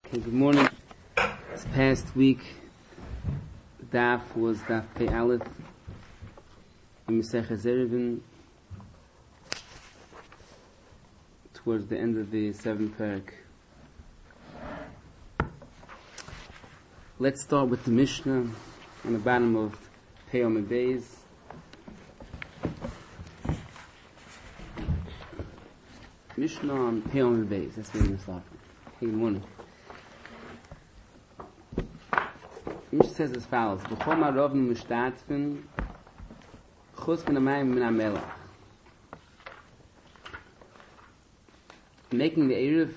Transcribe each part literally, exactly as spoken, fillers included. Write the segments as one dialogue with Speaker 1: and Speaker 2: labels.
Speaker 1: Okay, good morning. This past week, Daf was Daf Pei Aleph in Masechah Zerevin, towards the end of the seventh parak. Let's start with the Mishnah on the bottom of Pei Amud Beis. Mishnah on Pei Amud Beis. That's what we're going to start from. Hey, good morning. Mishnah says as follows: B'chol ma'arovnu mishtatfin chutz min hamayim min hamelach. Making the Erev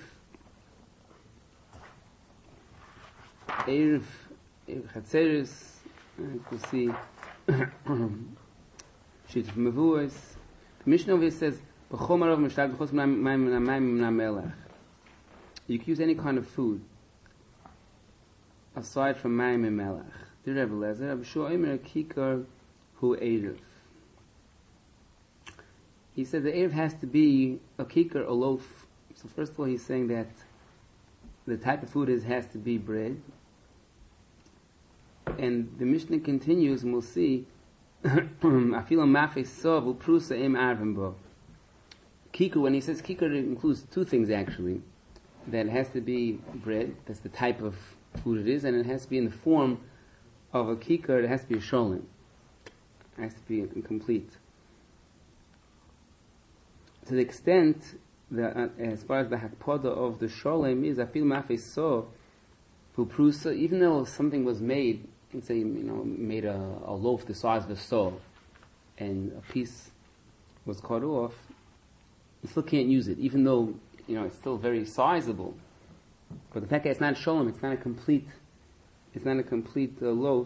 Speaker 1: Erev Erev Chatzeres, you can see Shituf Mevuos. The Mishnah over here says B'chol ma'arovnu mishtatfin chutz min hamayim min hamelach. You can use any kind of food aside from mayim and melach. The Rebbe Lezer, Rabbi Shua Omer Kikar Hu Erev. He said the Erev has to be a kikar, a loaf. So first of all, he's saying that the type of food is has to be bread. And the Mishnah continues, and we'll see. Afilo mafei sov uprusa im arvim bo. Kikar, when he says kikar, it includes two things actually. That it has to be bread. That's the type of food it is, and it has to be in the form of a kikar. It has to be a sholem. It has to be incomplete. To the extent that, uh, as far as the hakpada of the sholem is, I feel mafei so puprusa. Even though something was made, let's say, you know, made a, a loaf the size of a saw, and a piece was cut off, you still can't use it, even though you know it's still very sizable. But the fact that it's not sholem, it's not a complete, it's not a complete uh, loaf,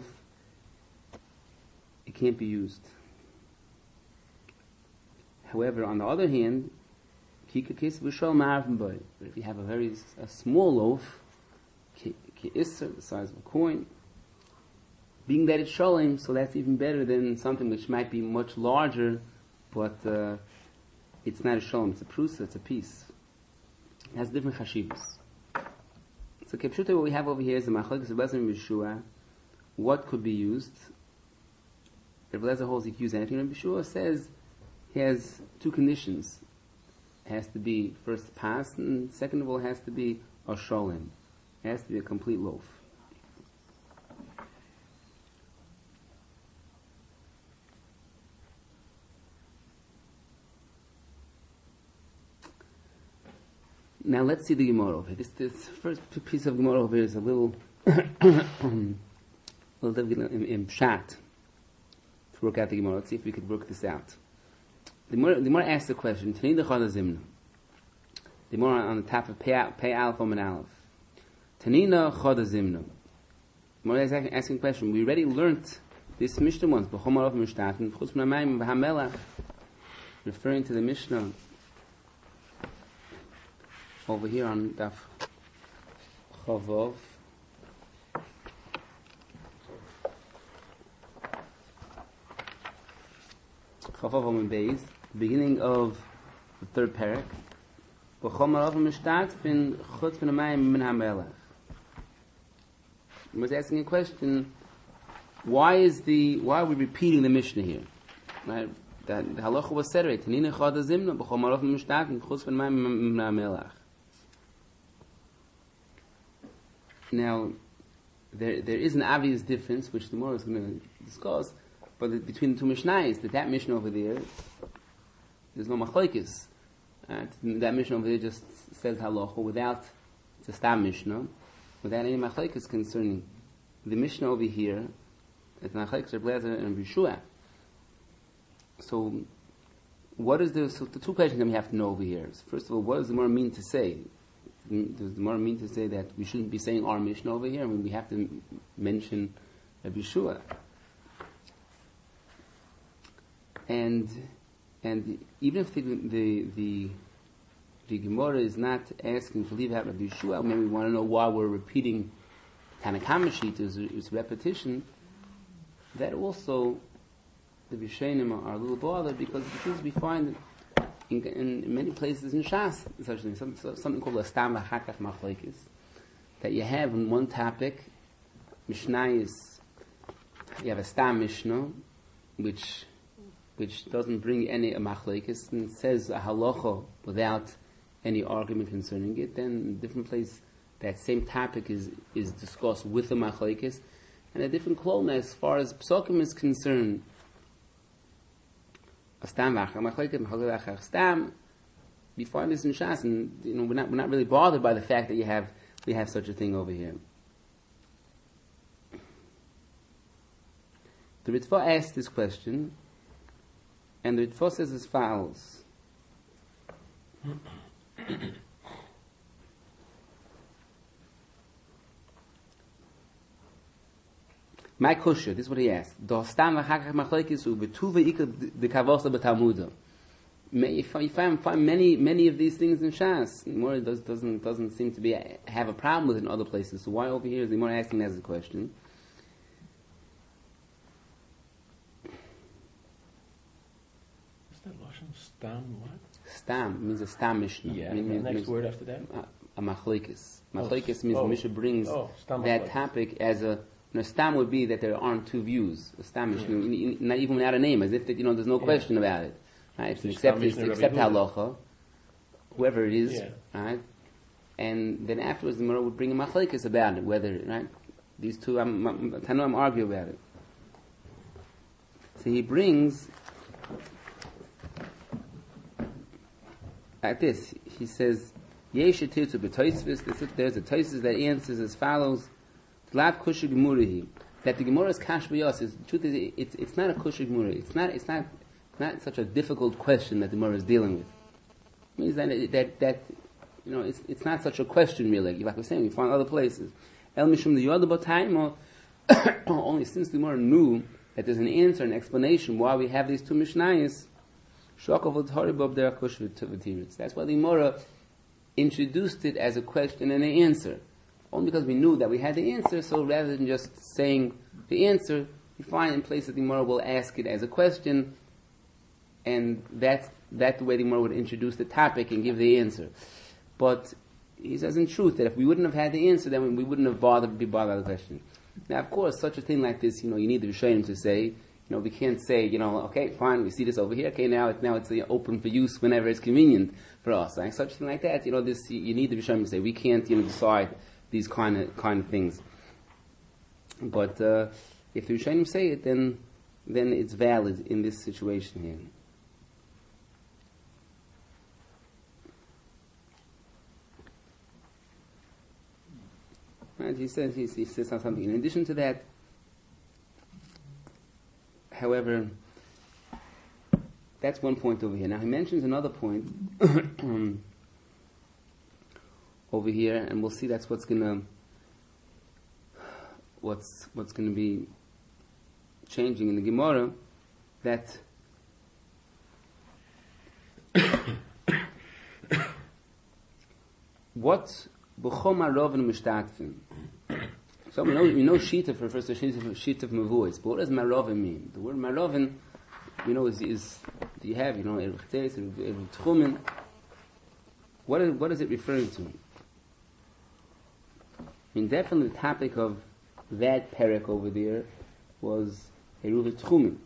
Speaker 1: it can't be used. However, on the other hand, kikar kes v'shol ma'arvim boy. But if you have a very a small loaf, ki isser, the size of a coin, being that it's sholem, so that's even better than something which might be much larger, but uh, it's not a sholem, it's a prusa, it's a piece. It has different chashivas. So Kepshuta, what we have over here is the Machlokes Rebbe Lezer and Yeshua. What could be used? Rebbe Lezer holds you can use anything. Rebbe Yeshua says he has two conditions. It has to be first pas, and second of all, it has to be a sholem. It has to be a complete loaf. Now let's see the Gemara over here. This, this first piece of Gemara over here is a little, a little difficult in, in pshat to work out the Gemara. Let's see if we could work this out. The Gemara, the Gemara asks the question: Tanina Chada Zimna. The Gemara on the top of Pei Aleph Omen Aleph. Tanina Chada Zimna. The Gemara is asking the question. We already learnt this Mishnah once. B'chol ma'arovnu mishtatfin chutz min hamayim v'hamelach, referring to the Mishnah over here on Daf Chavov. Chavov Amud Beis, beginning of the third parak. B'chol ma'arovnu mishtatfin chutz min hamayim min hamelach. I was asking a question: Why is the why are we repeating the Mishnah here? Right? That the halacha was said right. Tanina chada zimna b'chol ma'arovnu mishtatfin chutz min hamayim min hamelach. Now, there there is an obvious difference, which the Gemara is going to discuss, but the, between the two Mishnayos, that that Mishnah over there, there's no machlokes. Uh, that Mishnah over there just says halacha without, it's a stam Mishnah, without any machlokes concerning. The Mishnah over here, it's machlokes Rebbe Lezer and Yeshua. So, what is the, so the two questions that we have to know over here is, first of all, what does the Gemara mean to say? Does the Gemara mean to say that we shouldn't be saying our Mishnah over here? I mean, we have to m- mention Rabbi Yeshua. And and even if the the the, the Gemara is not asking to leave out Rabbi Yeshua, maybe we want to know why we're repeating Tanakama sheet is is repetition. That also the Rishonim are a little bothered because the truth we find in, in many places in Shas, such thing, something, something called a stam v'chakach machlokes. that you have in one topic, Mishnah is, you have a Stam Mishnah, which which doesn't bring any machlekes and says a halacha without any argument concerning it. Then in a different place, that same topic is is discussed with the machlekes, and a different kloma as far as psukim is concerned. A stam machlekes machlekes stam. We find this in Shas, and you know we're not we're not really bothered by the fact that you have we have such a thing over here. The Ritva asked this question, and the Ritva says as follows. My kusha, this is what he asked. You find, find many many of these things in Shas. The Gemara does, doesn't doesn't seem to be have a problem with it in other places. So why over here is the Gemara asking as a question?
Speaker 2: Stam what?
Speaker 1: Stam means a stam mishnah.
Speaker 2: Yeah,
Speaker 1: mean,
Speaker 2: the
Speaker 1: means,
Speaker 2: next
Speaker 1: means
Speaker 2: word after that?
Speaker 1: A, a machlekes. Machlekes means
Speaker 2: oh.
Speaker 1: the Mishnah brings
Speaker 2: oh,
Speaker 1: that
Speaker 2: machlekes.
Speaker 1: topic as a, you know, stam would be that there aren't two views. A stam mishnah, yeah. Not even without a name, as if that, you know, there's no yeah. question about it. Right? It's except, it's, except halacha, whoever it is,
Speaker 2: yeah.
Speaker 1: right? And then afterwards the Gemara would bring a machlekes about it, whether, right? These two, I'm, I'm, I'm argue about it. So he brings at this, he says, Yesh etirtu b'toisvis, there's a toisvis that answers as follows, Lav kusha gemurahi, that the Gemara's kash b'yos is, the truth is, it's, it's not a kusha gemura, it's not, it's not, not such a difficult question that the Gemara is dealing with. It means that, that, that, you know, it's, it's not such a question really, like we're saying, we find other places. El mishum the yoda b'taimo, only since the Gemara knew that there's an answer, an explanation why we have these two Mishnayos, that's why the Gemara introduced it as a question and an answer. Only because we knew that we had the answer, so rather than just saying the answer, we find in places the Gemara will ask it as a question, and that's, that's the way the Gemara would introduce the topic and give the answer. But he says in truth that if we wouldn't have had the answer, then we wouldn't have bothered be bothered by the question. Now, of course, such a thing like this, you know, you need the Rishonim to say, you know, we can't say, you know, okay, fine, we see this over here, okay, now it's, now it's uh, open for use whenever it's convenient for us. Like such a thing like that, you know, this, you, you need the Rishonim to say, we can't, you know, decide these kind of, kind of things. But, uh, if the Rishonim say it, then, then it's valid in this situation here. Right, he says, he, he says something. In addition to that, however, that's one point over here. Now he mentions another point over here, and we'll see that's what's gonna what's what's gonna be changing in the Gemara. That what b'choma roven mishtatfin. So we know we know shita for first shita shita of mavuos, but what does marovin mean? The word marovin, you know, is, is do you have, you know, eruv tes, eruv tchumen. What is, what is it referring to? I mean, definitely the topic of that perek over there was eruv tchumen,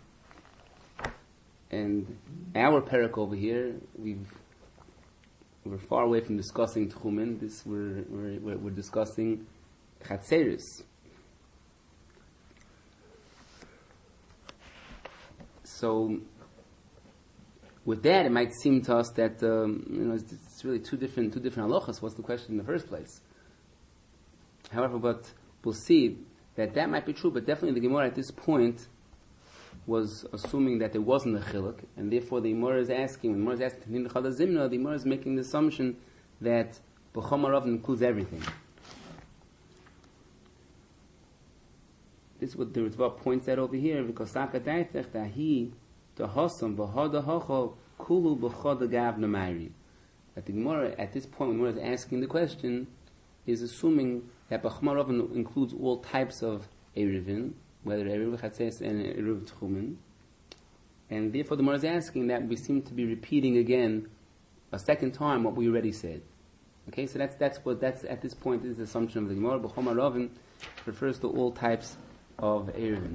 Speaker 1: and our perek over here, we've we're far away from discussing tchumen. This we're we're, we're discussing Chatzeris. So, with that, it might seem to us that um, you know it's, it's really two different two different halachas. What's the question in the first place? However, but we'll see that that might be true. But definitely, the Gemara at this point was assuming that there wasn't a chiluk, and therefore the Gemara is asking. When the Gemara is asking the Zimna, the Gemara is making the assumption that b'chom harav includes everything. This is what the Ritva points out over here, because Saka Daitech Dahi the Hosam V'Hada Hocho Kulu B'Choda Gav Namayri. That the Gemara at this point, when the Gemara is asking the question, is assuming that B'chom harav includes all types of eruvin, whether eruv chatzes and eruv tchumen, and therefore the Gemara is asking that we seem to be repeating again a second time what we already said. Okay, so that's that's what that's at this point is the assumption of the Gemara. B'chol Maravin refers to all types of Erevin.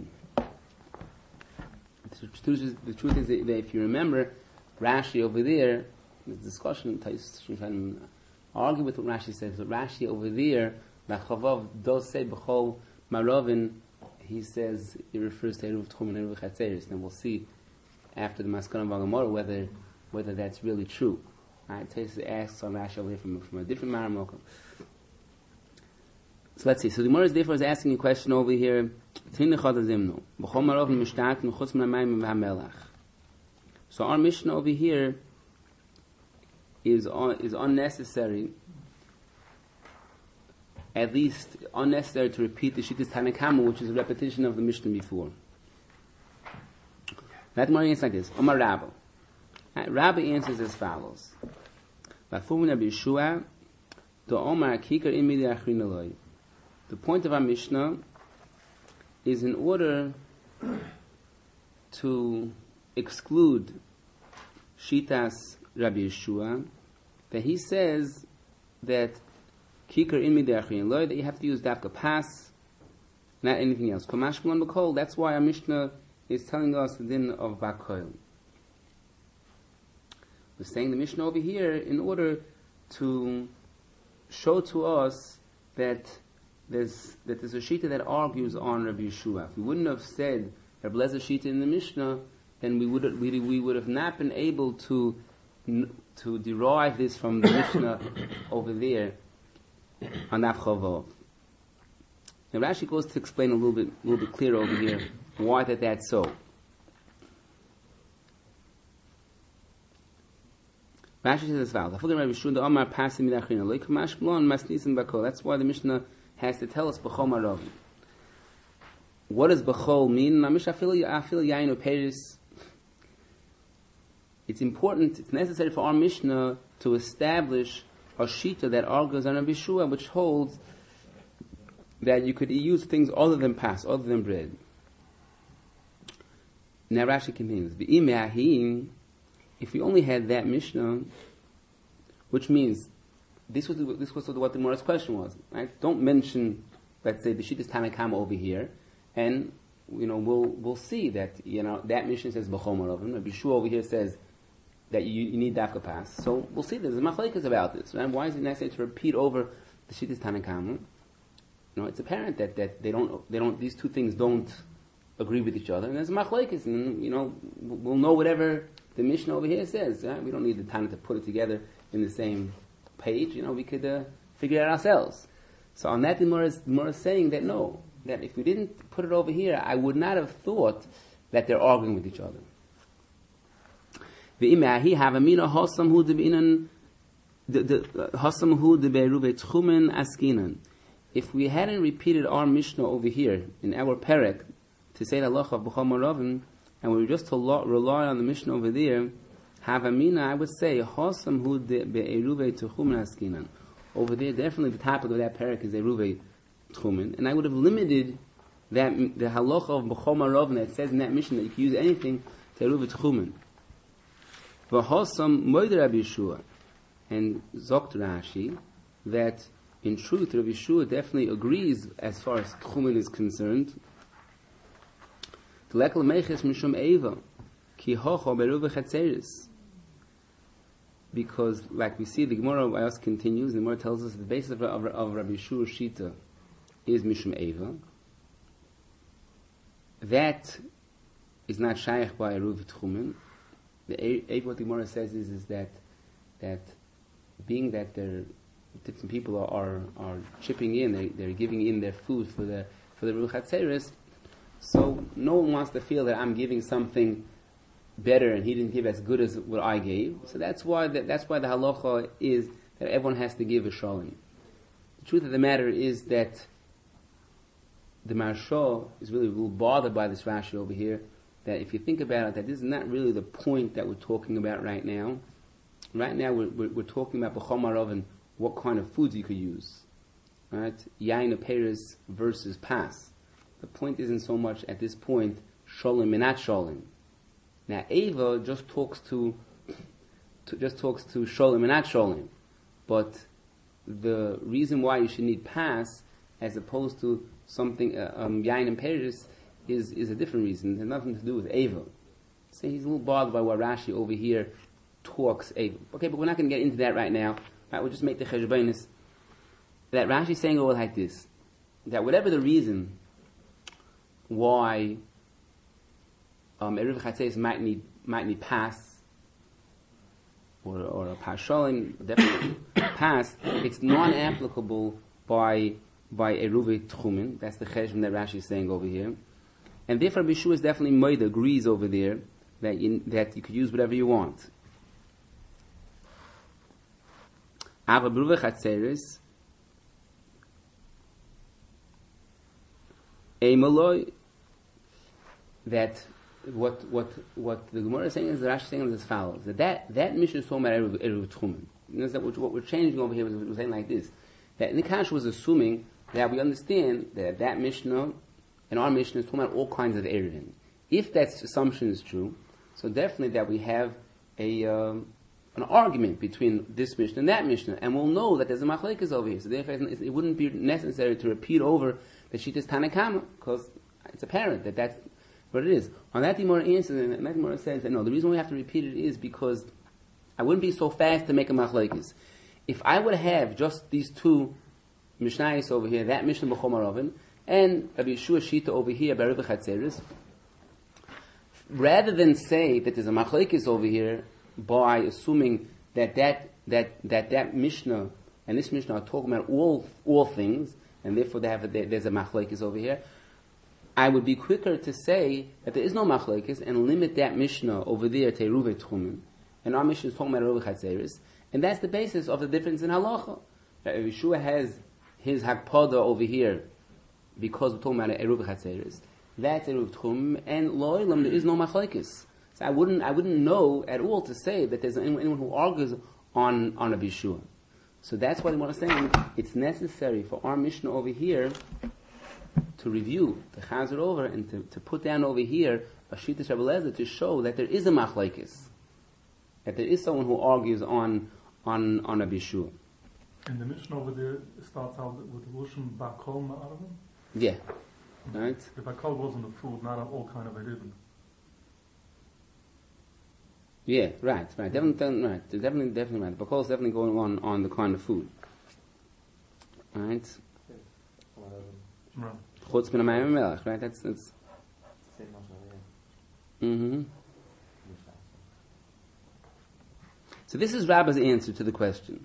Speaker 1: The truth is, the truth is that if you remember, Rashi over there, there's discussion, you can argue with what Rashi says, but Rashi over there, Chavav does say B'chol Maravin, he says, it refers to Eruv Tchum and Eruv Chatzeris. Then we'll see after the Maskana Vagamora whether whether that's really true. Alright, Taisa asks on Rashi over here from, from a different Maramokum. So let's see. So the Gemara is therefore is asking a question over here. So our Mishnah over here is on, is unnecessary. At least unnecessary to repeat the Shittas Tanakama, which is a repetition of the Mishnah before. That Gemara answers like this: Omar Rabba. Rabba answers as follows: The point of our Mishnah is in order to exclude Shitas Rabbi Yeshua, that he says that Kikar Imi De'achrin Loi, that you have to use Dafka Pas, not anything else. That's why our Mishnah is telling us the din of Bakoil. We're saying the Mishnah over here in order to show to us that there's that there's a Shita that argues on Rabbi Yeshua. If we wouldn't have said Rabbi Lezer Shita in the Mishnah, then we would we, we would have not been able to to derive this from the Mishnah over there on Daf Chavov. Now Rashi goes to explain a little bit a little bit clearer over here why that that's so. Rashi says as follows: That's why the Mishnah has to tell us B'chol Marav. What does B'chol mean? It's important, it's necessary for our Mishnah to establish a Shita that argues on Rabbi Yeshua, which holds that you could use things other than pas, other than bread. Now Rashi continues: if we only had that Mishnah, which means this was this was what the Gemara's question was, right? Don't mention, let's say, the Shittas Tanakama over here, and you know we'll we'll see that you know that Mishnah says B'chol Maravin. Rabbi Yeshua over here says that you, you need Dafka Pas. So we'll see. There's a machlekes about this, right? Why is it necessary to repeat over the Shittas Tanakama? You know, it's apparent that, that they don't they don't these two things don't agree with each other, and there's a machlekes, and you know we'll know whatever the Mishnah over here says. Right? We don't need the time to put it together in the same page. You know, we could uh, figure it out ourselves. So on that, the Gemara is, is saying that no, that if we didn't put it over here, I would not have thought that they're arguing with each other. If we hadn't repeated our Mishnah over here in our Perek to say the halacha of B'chol Maravin, and we were just to rely on the Mishnah over there, Havamina, I would say, Hosam hu be'eruve tchumen askinan. Over there, definitely the topic of that parak is eruve tchumen, and I would have limited that the halacha of B'chol Maravin that says in that Mishnah that you can use anything to eruve tchumen. V'hosam moed Rabbi Yeshua, and Zokt Rashi that in truth Rabbi Yeshua definitely agrees as far as tchumen is concerned. Because, like we see, the Gemara also continues. The Gemara tells us the basis of, of, of Rabbi Yeshua's Shita is Mishum Eva. That is not Shaykh by Eruv Tchumen. The Eva, what the Gemara says is, is that that being that there different people are, are are chipping in, they they're giving in their food for the for the Ruch HaTzeres. So no one wants to feel that I'm giving something better and he didn't give as good as what I gave. So that's why the, that's why the halacha is that everyone has to give a shalom. The truth of the matter is that the Maharsha is really a little bothered by this Rashi over here, that if you think about it, that this is not really the point that we're talking about right now. Right now we're, we're, we're talking about B'chol Maravin, what kind of foods you could use. Right? Yain Peres versus Pas. The point isn't so much at this point sholem and not sholem. Now Eva just talks to, to just talks to sholem and not sholem, but the reason why you should need pas as opposed to something uh, um, yain and peris is is a different reason. It has nothing to do with Eva. Say he's a little bothered by what Rashi over here talks Eva. Okay, but we're not going to get into that right now. Right, we'll just make the cheshbonis that Rashi is saying over like this: that whatever the reason why um, Eruv Chatzeris might need might need pas or or a pasholim, definitely pas, it's non-applicable by by Eruv Tchumen. That's the cheshbon that Rashi is saying over here. And therefore, Bishua is definitely Moed agrees over there that you, that you could use whatever you want. Ava Beruva Chatzeris, a maloi, that what what what the Gemara is saying is the Rashi is saying is as follows: that that, that mission is talking about Eruv Eruv Tchumen. You know, what, what we're changing over here is we're saying like this: that Nikash was assuming that we understand that that Mishnah and our Mishnah is talking about all kinds of Eruvin. If that assumption is true, so definitely that we have a um, an argument between this Mishnah and that Mishnah, and we'll know that there's a machlekes over here. So therefore, it wouldn't be necessary to repeat over the Shittas Tanakama, because it's apparent that that's what it is. On that, the Gemara answers, and that Gemara says that no, the reason we have to repeat it is because I wouldn't be so fast to make a machlekes. If I would have just these two Mishnayos over here, that Mishnah b'Chomar Oven, and Rabbi Yeshua Shita over here, Beruv Chatzeris, rather than say that there's a machlekes over here by assuming that that that that that Mishnah and this Mishnah are talking about all all things, and therefore they have a, there's a machlekes over here, I would be quicker to say that there is no machlekes and limit that Mishnah over there to Eruv Tchumen, and our Mishnah is talking about Beruv Chatzeris, and that's the basis of the difference in halacha. That Yeshua has his hakpada over here because we're talking about Eruv Chatzeris. That's Eruv Tchum, and lo ilam, there is no machlekes. So I wouldn't, I wouldn't know at all to say that there's anyone, anyone who argues on on a Bishua. So that's why I want to say it's necessary for our Mishnah over here to review, to chazir over, and to, to put down over here a Shittas Rebbe Eliezer to show that there is a machlekes, that there is someone who argues on on on a Bishua.
Speaker 2: And the Mishnah over there starts out with the Lushim Bakol Ma'aravim?
Speaker 1: Yeah. Right?
Speaker 2: The Bakol goes in the food, not on all kind of Eruvin.
Speaker 1: Yeah, right, right. Definitely, right. Definitely, definitely right. The Bakol is definitely going on on the kind of food. Right? Chutz min hamayim melech, right? That's, that's... Mm-hmm. So this is Rabba's answer to the question.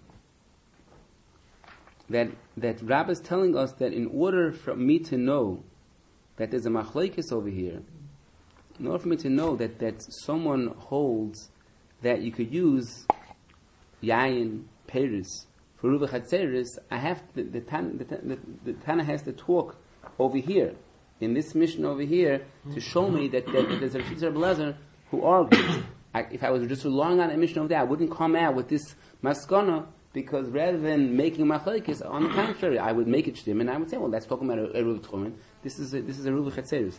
Speaker 1: That that Rabbi is telling us that in order for me to know that there's a machlekes over here, in order for me to know that, that someone holds that you could use yayin, peris, for Ruva Chatzeris, I have the, the, Tana, the, the, the Tana has to talk over here, in this mission over here, to show me that, that, that there's a Shittas Rebbe Eliezer who argues. I, if I was just relying on a mission over there, I wouldn't come out with this maskana, because rather than making machlekes, on the contrary, I would make it shtim, and I would say, well, that's talking about a Eruv Tchumen. This is a, this is a Ruva Chatzeris.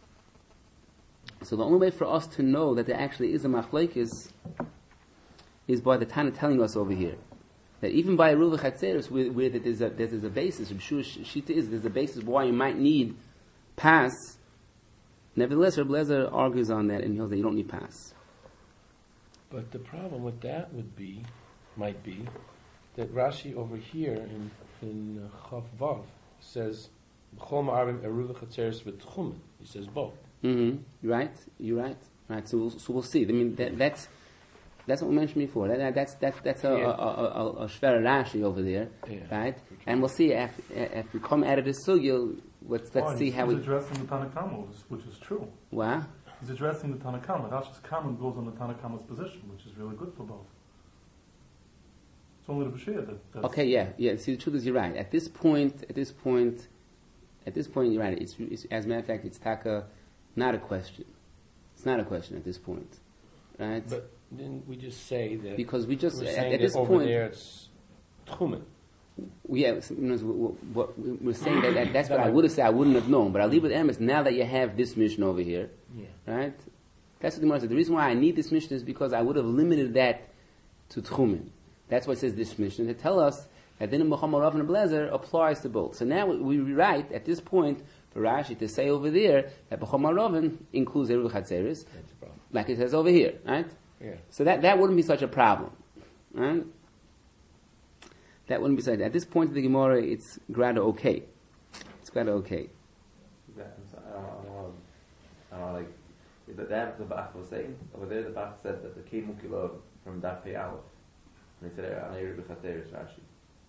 Speaker 1: So the only way for us to know that there actually is a machlekes is by the Tana telling us over here that even by a Ruva Chatzeris, where, where there's a there's a basis, Shita is there's a basis why you might need pass. Nevertheless, Rebbe Eliezer argues on that, and he'll say you don't need pass.
Speaker 3: But the problem with that would be, might be, that Rashi over here in in uh, Chav Vav says B'chol ma'arim eruv chatzeres v'tchumen. He says both.
Speaker 1: Mm-hmm. You're right. You're right. Right. So we'll, so we'll see. I mean that, that's that's what we mentioned before. That, that, that's that's that's a, yeah. a, a, a, a shver Rashi over there, yeah. Right? And we'll see if if we come out of this sugya. Let's let's
Speaker 2: oh,
Speaker 1: see
Speaker 2: he's,
Speaker 1: how
Speaker 2: he's
Speaker 1: we.
Speaker 2: addressing the Tanakhama, which is true.
Speaker 1: What?
Speaker 2: He's addressing the Tanakhama. Rashi's comment goes on the Tanakhama's position, which is really good for both. It's only the Bashir that. That's
Speaker 1: okay, yeah, yeah. See, the truth is, you're right. At this point, at this point, at this point, you're right. It's, it's as a matter of fact, it's taka, not a question. It's not a question at this point, right?
Speaker 3: But didn't we just say that?
Speaker 1: Because we just
Speaker 3: we're
Speaker 1: at,
Speaker 3: saying
Speaker 1: at this
Speaker 3: that over
Speaker 1: point,
Speaker 3: there it's tchumen.
Speaker 1: Yeah, you know, what we're saying that, that that's what I would have said. I wouldn't have known, but I'll leave with Emes. Now that you have this mission over here,
Speaker 3: yeah.
Speaker 1: Right? That's what the Gemara said. The reason why I need this mission is because I would have limited that to tchumen. That's why it says this mission to tell us And then B'chol Marav and Blazer applies to both. So now we, we write at this point for Rashi to say over there that B'chol Marav includes Eruv Chatzeres, like it says over here, right?
Speaker 3: Yeah.
Speaker 1: So that, that wouldn't be such a problem, right? That wouldn't be such. At this point of the Gemara, it's rather okay. It's rather okay.
Speaker 4: Yeah, I don't know, I don't know, like, the that the Bach was saying, over there the Bach said that the Kei Mukilov from Daf Pei Aleph, and he said, "An Erev B'Chateres Rashi."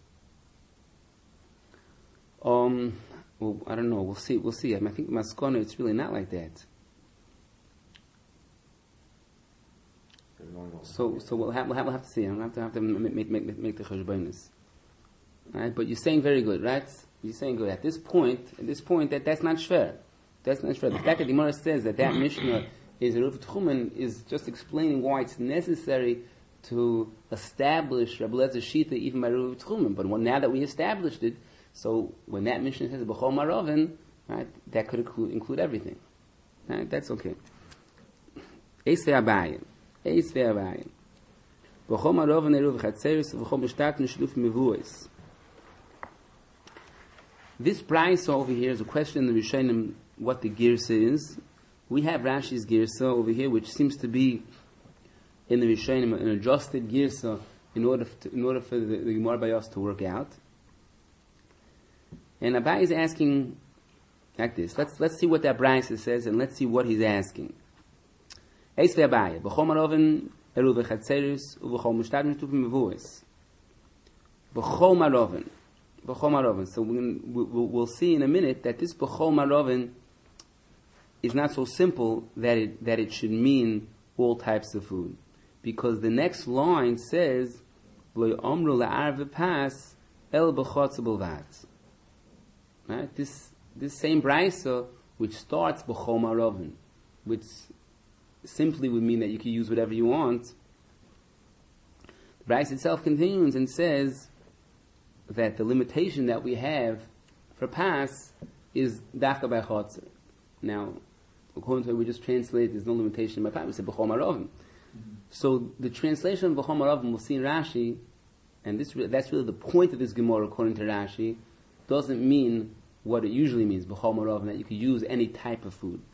Speaker 1: Um, well, I don't know. We'll see. We'll see. I, mean, I think Maskona, it's really not like that. So, so we'll have, we'll have, we'll have to see. I'll have to have to make make make, make the cheshbonis. Right? But you're saying very good, right? You're saying good. At this point, at this point, that that's not shver. That's not shver. The fact that the Gemara says that that Mishnah is a Ruv Tchumen is just explaining why it's necessary to establish Rabbi Lezer's Shita even by Ruv Tchumen. But when, now that we established it, so when that Mishnah says B'chol Maravin, right, that could include, include everything. Right? That's okay. Eis ve'abayim. Eis ve'abayim. B'chol Maravin eruv chatzeres v'chol mishtat nishluf mevuos. This price over here is a question in the Rishonim what the girsa is. We have Rashi's girsa over here, which seems to be in the Rishonim an adjusted girsa in order to, in order for the, the Gemara Bayos to work out. And Abai is asking like this. Let's let's see what that Brisa says, and let's see what he's asking. Eis ve'Abai, b'chol maroven eru v'chatzeres u'v'chol mushtad mishtuv mevuos. B'chol maroven. B'chol maroven. So we'll, we'll, we'll see in a minute that this b'chol maroven is not so simple that it that it should mean all types of food, because the next line says lo yomru la'ar v'pas el b'chotz b'lvad. Right? This this same brisa which starts b'chol maroven, which simply would mean that you can use whatever you want. The brisa itself continues and says that the limitation that we have for pas is dafka by chotzer. Now, according to what we just translate, there's no limitation by pas. We say b'chol maroven. Mm-hmm. So the translation of b'chol maroven we'll see in Rashi, and this that's really the point of this Gemara according to Rashi, doesn't mean what it usually means, b'chol maroven, that you can use any type of food.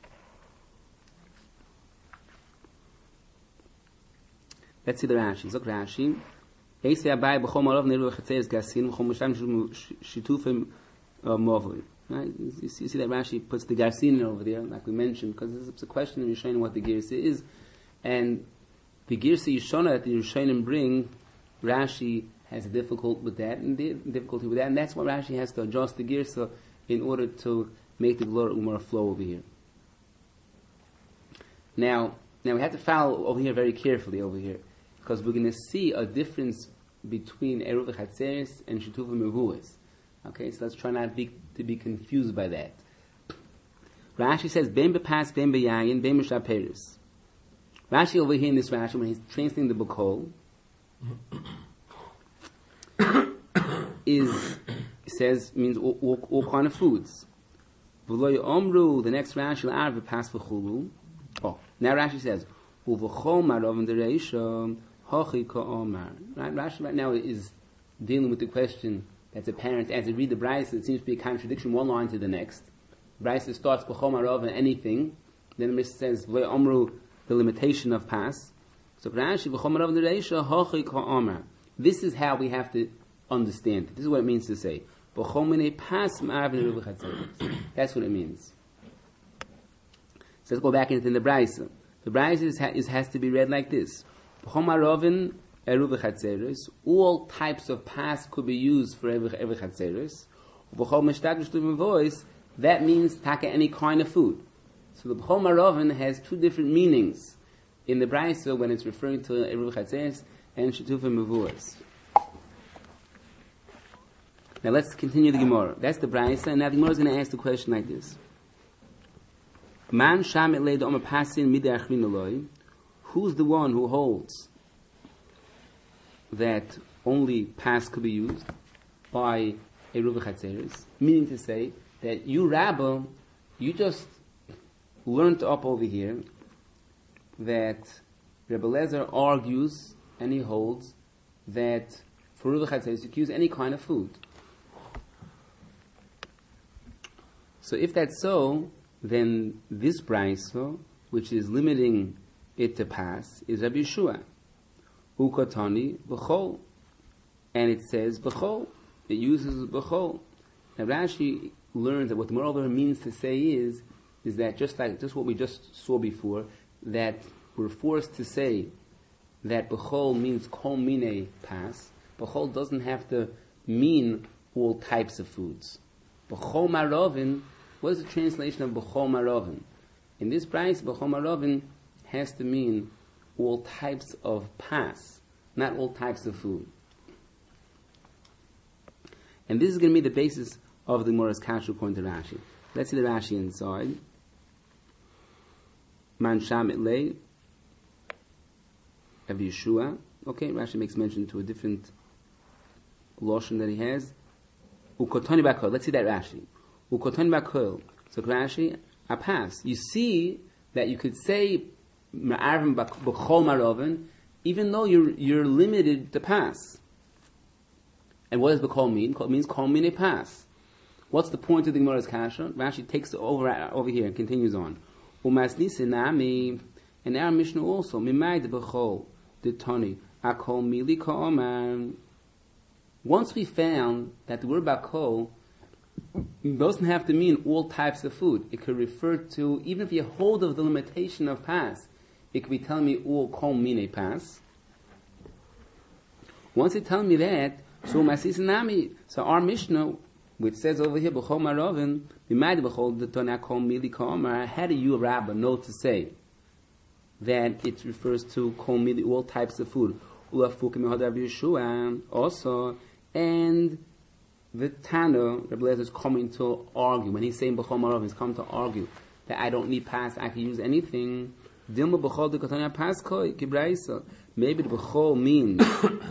Speaker 1: Let's see the Rashi. Look, Rashi. Eisei abai b'chol maroven neru v'chatzeres gasin v'chol mishtam shitufim movli. Right? You see, you see that Rashi puts the garsin over there, like we mentioned, because it's a question of Yishonim what the girsa is, and the girsa Yishona that the Yishonim bring, Rashi has a difficult with that, and the difficulty with that, and that's why Rashi has to adjust the girsa in order to make the Gemara flow over here. Now, now we have to follow over here very carefully over here, because we're going to see a difference between Eruv Chatzeres and Shitufim Mevuos. Okay, so let's try not be, to be confused by that. Rashi says, Ben bepas, ben beyayin, ben mishaperis. Rashi over here in this Rashi, when he's translating the B'chol, is, says, means all, all, all kind of foods. V'lo yomru, the next Rashi, l'ar v'pas v'chulu. Oh, now Rashi says, u'v'chol maroven dereisha, hochi ka'omar. Right, Rashi right now is dealing with the question that's apparent as you read the Brisa. It seems to be a contradiction one line to the next. Brisa starts b'chol maroven anything, then the Mishnah says, v'lo yomru, the limitation of pas. So Rashi, v'chol maroven dereisha, hochi ka'omar. This is how we have to understand it. This is what it means to say. That's what it means. So let's go back into the Brisa. The Brisa is, is, has to be read like this. All types of pas could be used for every chatzeres. That means taka any kind of food. So the b'chol maroven has two different meanings in the Brisa when it's referring to every chatzeres and shetufim mevuos. Now let's continue the Gemara. That's the Brisa, and now the Gemara is going to ask the question like this: Man sham et leid omer pasin midei achrin eloi. Who's the one who holds that only pas could be used by a Ruv Chatzeres? Meaning to say that you, Rabbi, you just learned up over here that Rebbe Lezer argues and he holds that For Eruv Chatzeris, you can use any kind of food. So if that's so, then this brayso, which is limiting it to pass, is Rabbi Yeshua. Ukotani b'chol, and it says b'chol. It uses b'chol. Now Rashi learns that what the moreover means to say is, is that just like just what we just saw before, that we're forced to say that b'chol means kol mine pass. B'chol doesn't have to mean all types of foods. B'chol marovin, what is the translation of b'chol marovin? In this price, b'chol marovin has to mean all types of pass, not all types of food. And this is going to be the basis of the Gemara's kasha according to Rashi. Let's see the Rashi inside. Man shamit lei of Yeshua. Okay, Rashi makes mention to a different lotion that he has. Ukotoni bakol. Let's see that Rashi. Ukotoni bakol. So Rashi, a pass. You see that you could say ma'arvim b'chol marovin, even though you're you're limited to pass. And what does b'chol mean? It means kol mine pass. What's the point of the Gemara's kasha? Rashi takes it over over here and continues on. Umasnisi nami, and our Mishnah also mimayde b'chol detoni akol mili ka'oman. Once we found that the word bakol doesn't have to mean all types of food. It could refer to, even if you hold of the limitation of pass, it could be telling me all kol mine pass. Once it tells me that, so masis nami, so our Mishnah, which says over here, b'chol marovin, b'mayde b'chol detoni akol mili ka'oman, how do you, Rabbi, know to say that it refers to kol mili, all types of food? Also, and the Tana, Rabbi Lezer, is coming to argue. When he's saying b'chol marovin, he's coming to argue that I don't need pass, I can use anything. Dilma b'chol dekotanya paskoi kibraisa. Maybe the b'chol means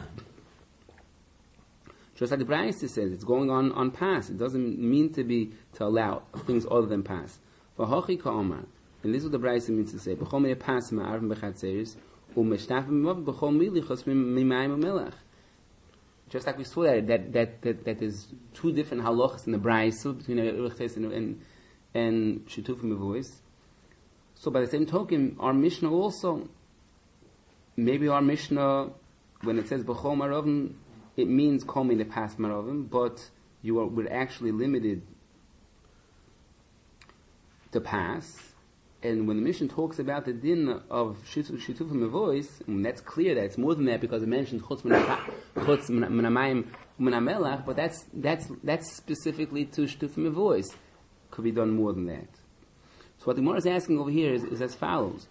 Speaker 1: just like the Braisa says, it's going on on pass. It doesn't mean to be to allow things other than pass. For hochi ka'omar, and this is what the Braisa means to say. B'chol mei pass ma'arvim b'chatzeris u'mishtafim b'chol milichos mimayim u'melach. Just like we saw that that that that, that there's two different halachas in the Braisa between Eruv and and, and Shitufim Mevois. So by the same token, our Mishnah also, maybe our Mishnah, when it says b'chol marovim, it means kol mine pass marovim, but you are we're actually limited to pass. And when the Mishnah talks about the din of shitufim mevois, and that's clear that it's more than that because it mentions chutz minamayim minamelach, but that's that's that's specifically to shitufim mevois. Could be done more than that. So what the Gemara is asking over here is, is as follows: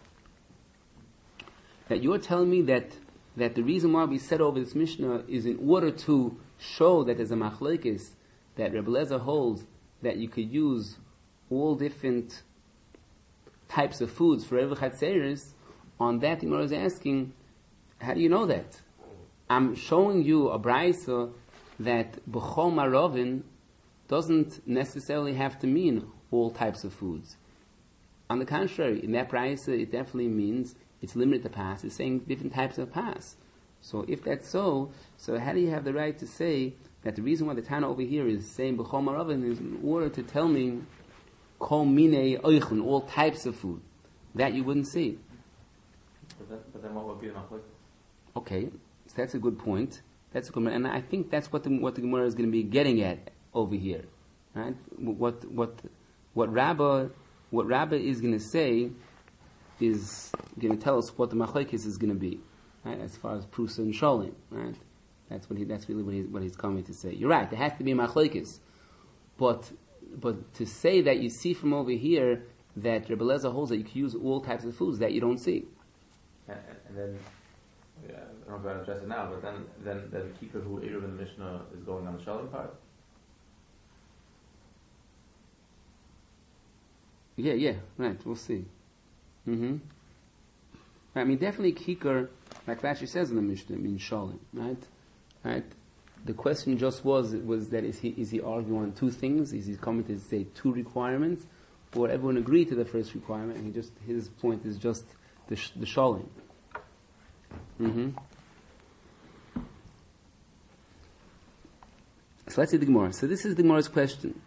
Speaker 1: that you're telling me that that the reason why we said over this Mishnah is in order to show that there's a machlekes, that Rebbe Lezer holds that you could use all different types of foods for Eruv Chatzeris. On that, the Gemara is asking, how do you know that? I'm showing you a brayso that b'chol marovin doesn't necessarily have to mean all types of foods. On the contrary, in that brayso, it definitely means it's limited to pass. It's saying different types of pass. So if that's so, so how do you have the right to say that the reason why the Tana over here is saying b'chol marovin is in order to tell me kol mine oichlin, all types of food, that you wouldn't see?
Speaker 4: But then, but then what would be an machlokes?
Speaker 1: Okay, so that's a good point. That's a good, and I think that's what the what the Gemara is going to be getting at over here, right? What what what Rabbi what Rabbi is going to say is going to tell us what the machlokes is going to be, right? As far as Prusa and Sholim, right? That's what he. That's really what he's what he's coming to say. You're right. There has to be a machlokes, but but to say that you see from over here that Rebbe Lezer holds that you can use all types of foods that you don't see.
Speaker 4: And, and then, yeah, I don't know if I address it now, but then then then the keeper who Eruv in the Mishnah is going on the Sholim part.
Speaker 1: Yeah, yeah, right. We'll see. Mm-hmm. I mean, definitely Kikar, like Rashi says in the Mishnah, means Sholim, right? Right? The question just was was that is he is he arguing on two things? Is he coming to say two requirements, or everyone agreed to the first requirement? And he just his point is just the sh- the Sholim. Mm-hmm. So let's see the Gemara. So this is the Gemara's question.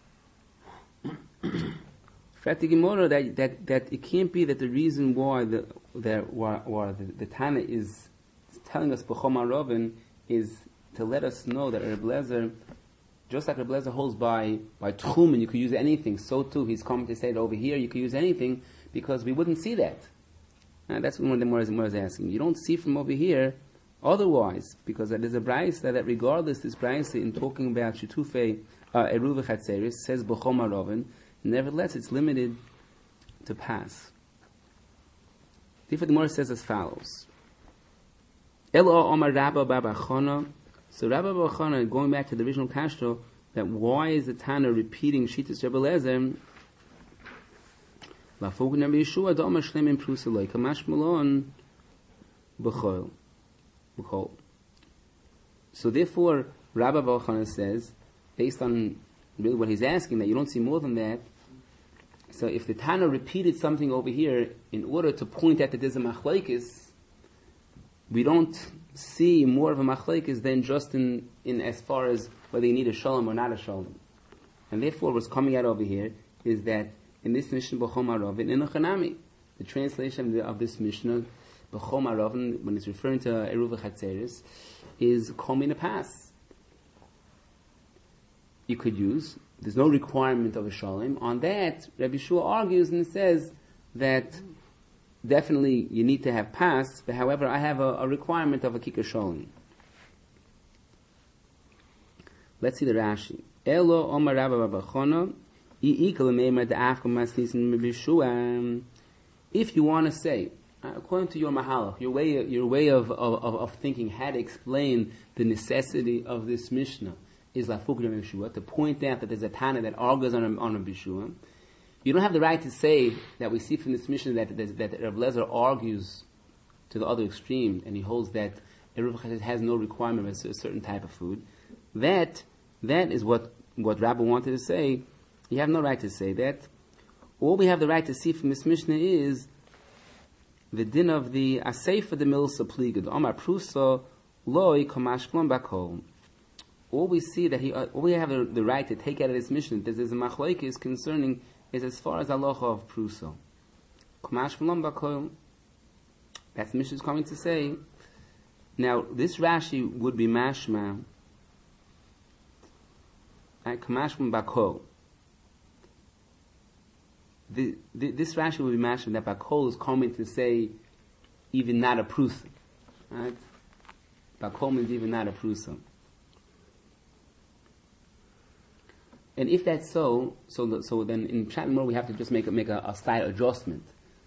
Speaker 1: For the Gemara, that, that, that it can't be that the reason why the that why, why the, the Tana is telling us B'chom HaRoven is to let us know that Reb Lezer, just like Reb Lezer holds by by Tchum, and you could use anything, so too he's coming to say that over here you could use anything, because we wouldn't see that. And that's what the Gemara is asking. You don't see from over here otherwise, because there's a brayso that regardless, this brayso in talking about Shitufei uh, Eruv Chatzeris says B'chom HaRoven, nevertheless it's limited to pass. Therefore the Gemara says as follows. Elo Omar Rabba Baba Chana. So Rabba Baba Chana, going back to the original Kashto, that why is the Tana repeating Shitas Rebbe Lezer? La Fogu Nabi Yeshua Da Omar Shlem in Prusaloi Kamash Malon B'chol B'chol. So therefore Rabba Baba Chana says, based on really what he's asking, that you don't see more than that. So if the Tana repeated something over here in order to point out that there's a machlekes, we don't see more of a machlekes than just in, in as far as whether you need a shalom or not a shalom. And therefore what's coming out over here is that in this Mishnah B'chom HaRoven, in Echanami, the translation of, the, of this Mishnah B'chom HaRoven, when it's referring to Eruv Chatzeris, is Kol Min Pas. You could use, there's no requirement of a shalom. On that, Rabbi Yeshua argues and says that definitely you need to have pas, but however, I have a, a requirement of a kikar shalom. Let's see the Rashi. Elo Omar Rabba Baba Chana, if you want to say, according to your mahalach, your way, your way of, of, of thinking, how to explain the necessity of this Mishnah, is lafuk Yeshua, to point out that there's a Tana that argues on a, on a Bishua. You don't have the right to say that we see from this Mishnah that that, that Rav Lezer argues to the other extreme, and he holds that Eruv Chatzeris has no requirement of a certain type of food. That that is what what Rabbi wanted to say. You have no right to say that. All we have the right to see from this Mishnah is the din of the Aseifa de Milsa Pligad Omar Prusa Loi Kamash Klon Bakol. All we see that he, uh, all we have the, the right to take out of this Mishnah that there's a machlokes concerning is as far as halacha of Prusa. Kamash Klon Bakol. That's the Mishnah is coming to say. Now this Rashi would be mashma. Right, Kamash Klon Bakol. The, the, this Rashi will be mentioned that Bakol is coming to say even not a prusa. Right? Bakol means even not a prusa. And if that's so, so the, so then in Chatmore we have to just make a, make a, a slight adjustment.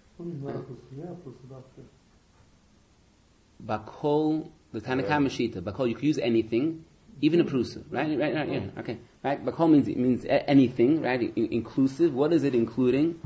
Speaker 1: Bakol, the Tanakh Mashita, Bakol, you can use anything, even a prusa, right? Right, right, yeah, okay. Right, Bakol means it means anything, right? In- inclusive. What is it including?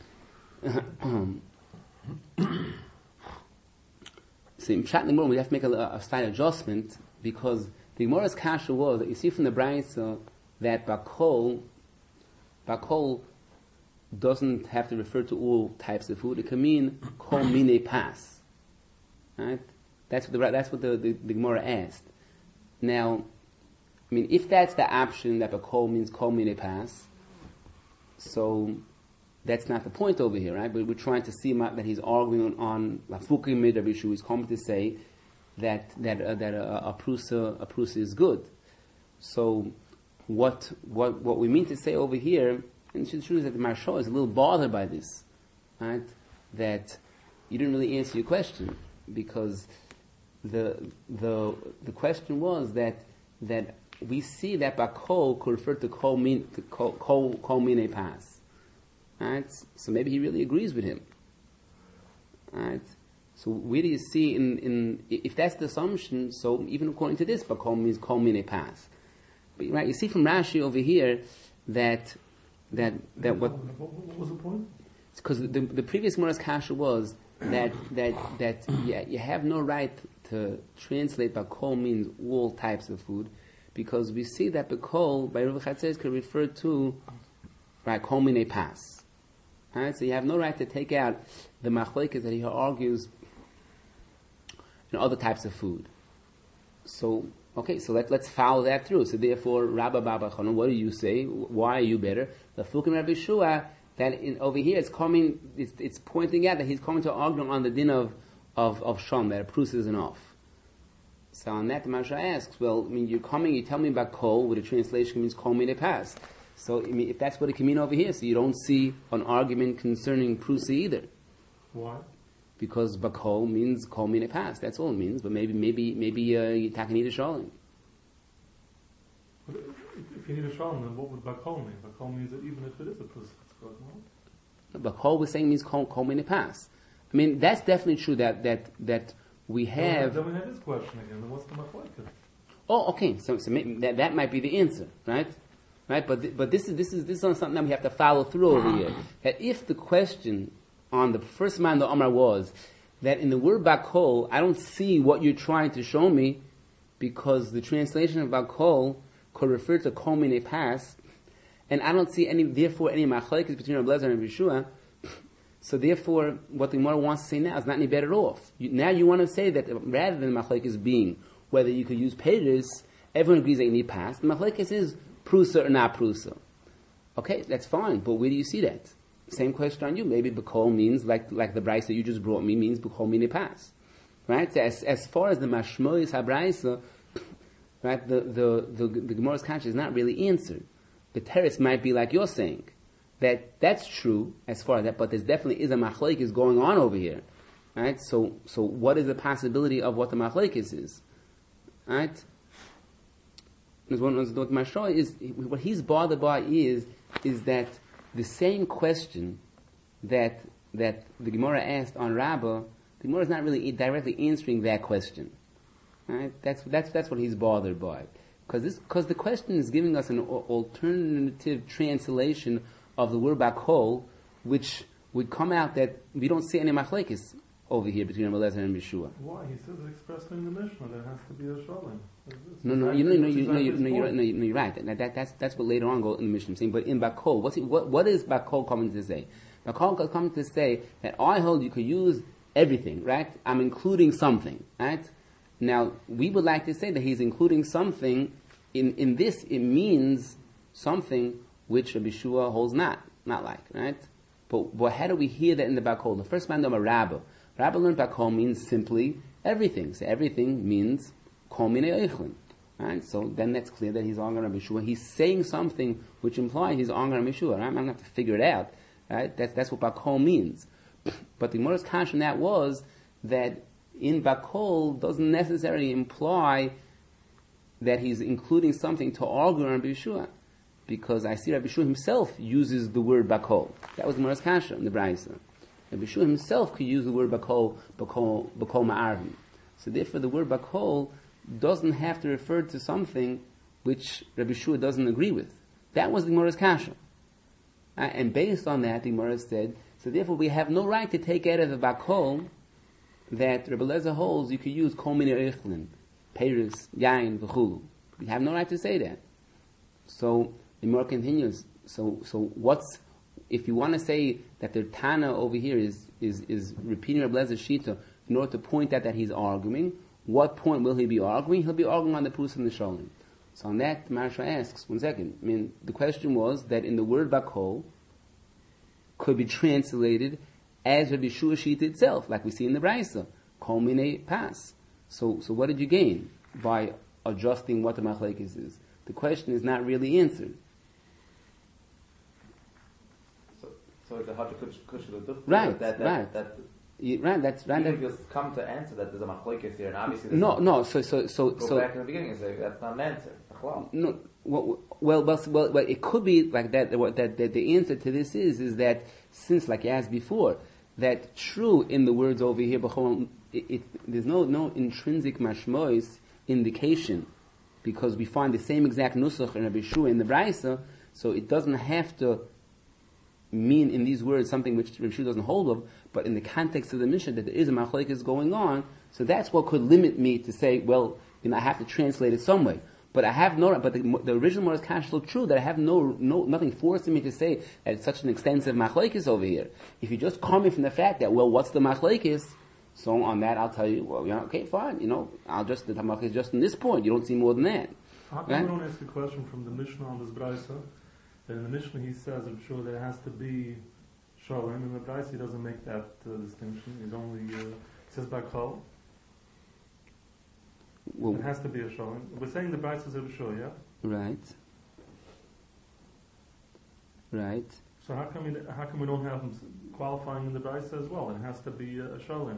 Speaker 1: So in Pshat Gemara we have to make a, a slight adjustment because the Gemara's kasha was that you see from the brayso that Bakol, Bakol doesn't have to refer to all types of food. It can mean Kol Mine Pas, right? That's what the that's what the, the, the Gemara asked. Now, I mean, if that's the option that Bakol means Kol Mine Pas, so that's not the point over here, right? But we're trying to see that he's arguing on Lafukim Mid Rabbi Yeshua. He's coming to say that that uh, that uh, a prusa a prusa is good. So what what what we mean to say over here, and it's true that the Maharsha is a little bothered by this, right? That you didn't really answer your question because the the the question was that that we see that Bakol could refer to Kol Min to Kol Kol, Kol Mine Pas. Right? So maybe he really agrees with him. Right? So where do you see in, in if that's the assumption, so even according to this, Bakol means Kol Mine Pas. But right, you see from Rashi over here that that that what
Speaker 2: What was the point?
Speaker 1: because the the previous Gemara's kasha was that that that yeah, you have no right to translate Bakol means all types of food, because we see that Bakol by Rav Chatzeris could refer to right Kol Mine Pas. Right, so you have no right to take out the machlekes that he argues in other types of food. So Okay, so let, let's follow that through. So therefore, Rabba Baba Chanan, what do you say? Why are you better? The Fukim Rabbi Shua, that in, over here it's coming, it's, it's pointing out that he's coming to argue on the din of, of, of Shom, that a prus is enough. So on that, the Marsha asks, well, I mean, you're coming, you tell me about kol, where the translation means kol mine pas. So, I mean, if that's what it can mean over here, so you don't see an argument concerning prusa either.
Speaker 2: Why?
Speaker 1: Because bakol means kol mine pas. That's all it means. But maybe, maybe, maybe uh, you take need a shalom.
Speaker 2: But if you need a shalom, then what would bakol mean? Bakol means that even if it is a prus, it's good, no?
Speaker 1: Bakol we're saying means kol, kol mine pas. I mean, that's definitely true that that that we have.
Speaker 2: Then we have this question again. Then what's the machlokes?
Speaker 1: Oh, okay. So, so maybe that that might be the answer, right? Right. But th- but this is this is this is something that we have to follow through over here. That if the question on the first man the Omar was that in the word bakol, I don't see what you're trying to show me, because the translation of bakol could refer to kol mine pas, and I don't see any therefore any machlokes between Rabbi Lezer and Yeshua. So therefore, what the Gemara wants to say now is not any better off. You, now you want to say that rather than machlokes being whether you could use peiros, everyone agrees that you need pas. The machlokes is prusa or not prusa. Okay, that's fine. But where do you see that? Same question on you. Maybe bakol means like like the brayso that you just brought me means bakol mine pas, right? So as as far as the mashmois habrayso, right? The the the, the Gemara's conscience is not really answered. The teretz might be like you're saying. That that's true as far as that, but there definitely is a machlokes going on over here, right? So, so what is the possibility of what the machlokes is, right? What my show is, what he's bothered by is, is that the same question that that the Gemara asked on Rabbah, the Gemara is not really directly answering that question, right? That's that's that's what he's bothered by, because this because the question is giving us an alternative translation of the word bakol, which would come out that we don't see any machlekes over here between Rabbi Lezer and Yeshua.
Speaker 2: Why? He says expressly in the Mishnah there has to be a shalom.
Speaker 1: No, no, you know, no, you, no, you, no, you're, no, no, you're right. That, that, that's that's what later on go in the Mishnah saying. But in bakol, what's it, what what is bakol coming to say? Bakol is coming to say that I hold you could use everything, right? I'm including something, right? Now we would like to say that he's including something. In in this, it means something which Rabbi Shua holds not, not like, right? But, but how do we hear that in the bakol? The first man of a rabbi. Rabbi learned bakol means simply everything. So everything means kol minei eichlin, right? So then that's clear that he's arguing Rabbi Shua. He's saying something which implies he's arguing Rabbi Shua, right? I'm going to have to figure it out, right? That's, that's what bakol means. But the Gemara's kasha on that was that in bakol doesn't necessarily imply that he's including something to argue on Rabbi Shua. Because I see Rabbi Shua himself uses the word bakol. That was Gemara's kasha in the Brayso. Rabbi Shua himself could use the word bakol, bakol, bakol ma'arvim. So therefore the word bakol doesn't have to refer to something which Rabbi Shua doesn't agree with. That was the Gemara's kasha. Uh, and based on that, the Gemara said, so therefore we have no right to take out of the bakol that Rabbi Lezer holds you could use kol minei eichlin, peiros, yain, v'chulu. We have no right to say that. So the Gemara continues. So, so what's if you want to say that the Tana over here is is is repeating Rabbi Lezer's shita in order to point out that he's arguing? What point will he be arguing? He'll be arguing on the prus and the shalom. So on that, the Maharsha asks, one second. I mean, the question was that in the word bakol could be translated as Rabbi Shua shita itself, like we see in the Brayso, kol minei pas. So, so what did you gain by adjusting what the machlekes is? The question is not really answered.
Speaker 4: So, so it's a hard to kush
Speaker 1: Right,
Speaker 4: that, that,
Speaker 1: right.
Speaker 4: That,
Speaker 1: You, right, that's right.
Speaker 4: even if you'll come to answer that there's a machlokes here, and obviously there's
Speaker 1: No, no. So, so, so,
Speaker 4: go
Speaker 1: so.
Speaker 4: back in the beginning and say that's not an answer.
Speaker 1: No. Well, well, well, well, well, it could be like that. What that, that the answer to this is is that since, like you asked before, that true in the words over here, it, it, there's no no intrinsic mashmois indication, because we find the same exact nusach in Rabbi Shua in the Brayso, so it doesn't have to mean in these words something which Rabbi Shua doesn't hold of, but in the context of the Mishnah that there is a machlokes going on, so that's what could limit me to say, well, you know, I have to translate it some way. But I have no, but the, the original Morris Kash is still true, that I have no, no, nothing forcing me to say that it's such an extensive machlokes over here. If you're just coming from the fact that, well, what's the machlokes? So on that, I'll tell you, well, you know, okay, fine, you know, I'll just, the Tamach is just in this point, you don't see more than that.
Speaker 2: How come
Speaker 1: Right?
Speaker 2: we don't ask a question from the Mishnah on this Braisa? That in the Mishnah he says, I'm sure there has to be Shalom, and the Braisa he doesn't make that uh, distinction. He's only, uh, he says Bakal.
Speaker 1: Well,
Speaker 2: It has to be a Shalom. We're saying the Braisa is a B'shul, yeah?
Speaker 1: right. Right.
Speaker 2: So how come we, how come we don't have him qualifying in the Braisa as well? It has to be a, a Shalom.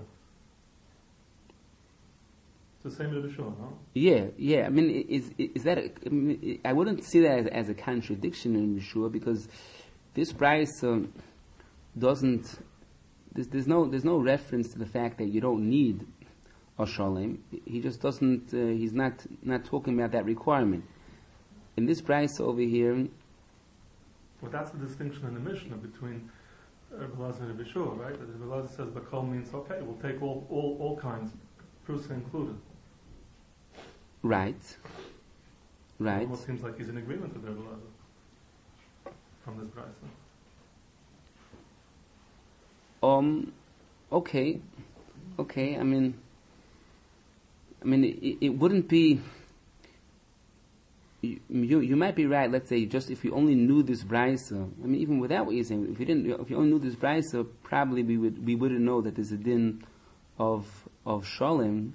Speaker 2: It's the same as a B'shul, no?
Speaker 1: Yeah, yeah. I mean, i- is is that? A, I, mean, I wouldn't see that as, as a contradiction in Yeshua, because this price um, doesn't. There's, there's no there's no reference to the fact that you don't need a shalem. He just doesn't. Uh, he's not not talking about that requirement. In this price over here,
Speaker 2: Well, that's the distinction in the Mishnah between Rebbe Elazar and Rebbe Shua, right? That Rebbe Elazar says Bakal means, okay, we'll take all, all, all kinds, Prusa included.
Speaker 1: right, right.
Speaker 2: It almost seems like he's in agreement with Rebbe Elazar from this Braisa.
Speaker 1: Um, okay, okay. I mean, I mean, it, it wouldn't be. You, you you might be right. Let's say just if you only knew this brisa. I mean, even without what you're saying, if you didn't, if you only knew this brisa, probably we would we wouldn't know that there's a din of of shalom.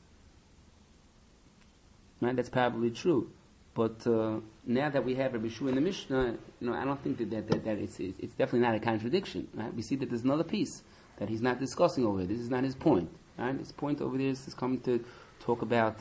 Speaker 1: Right, that's probably true. But uh, now that we have Rabbi Shua in the Mishnah, you know, I don't think that that, that, that it's, it's definitely not a contradiction. Right? We see that there's another piece that he's not discussing over here. This is not his point. Right? His point over there is, is coming to talk about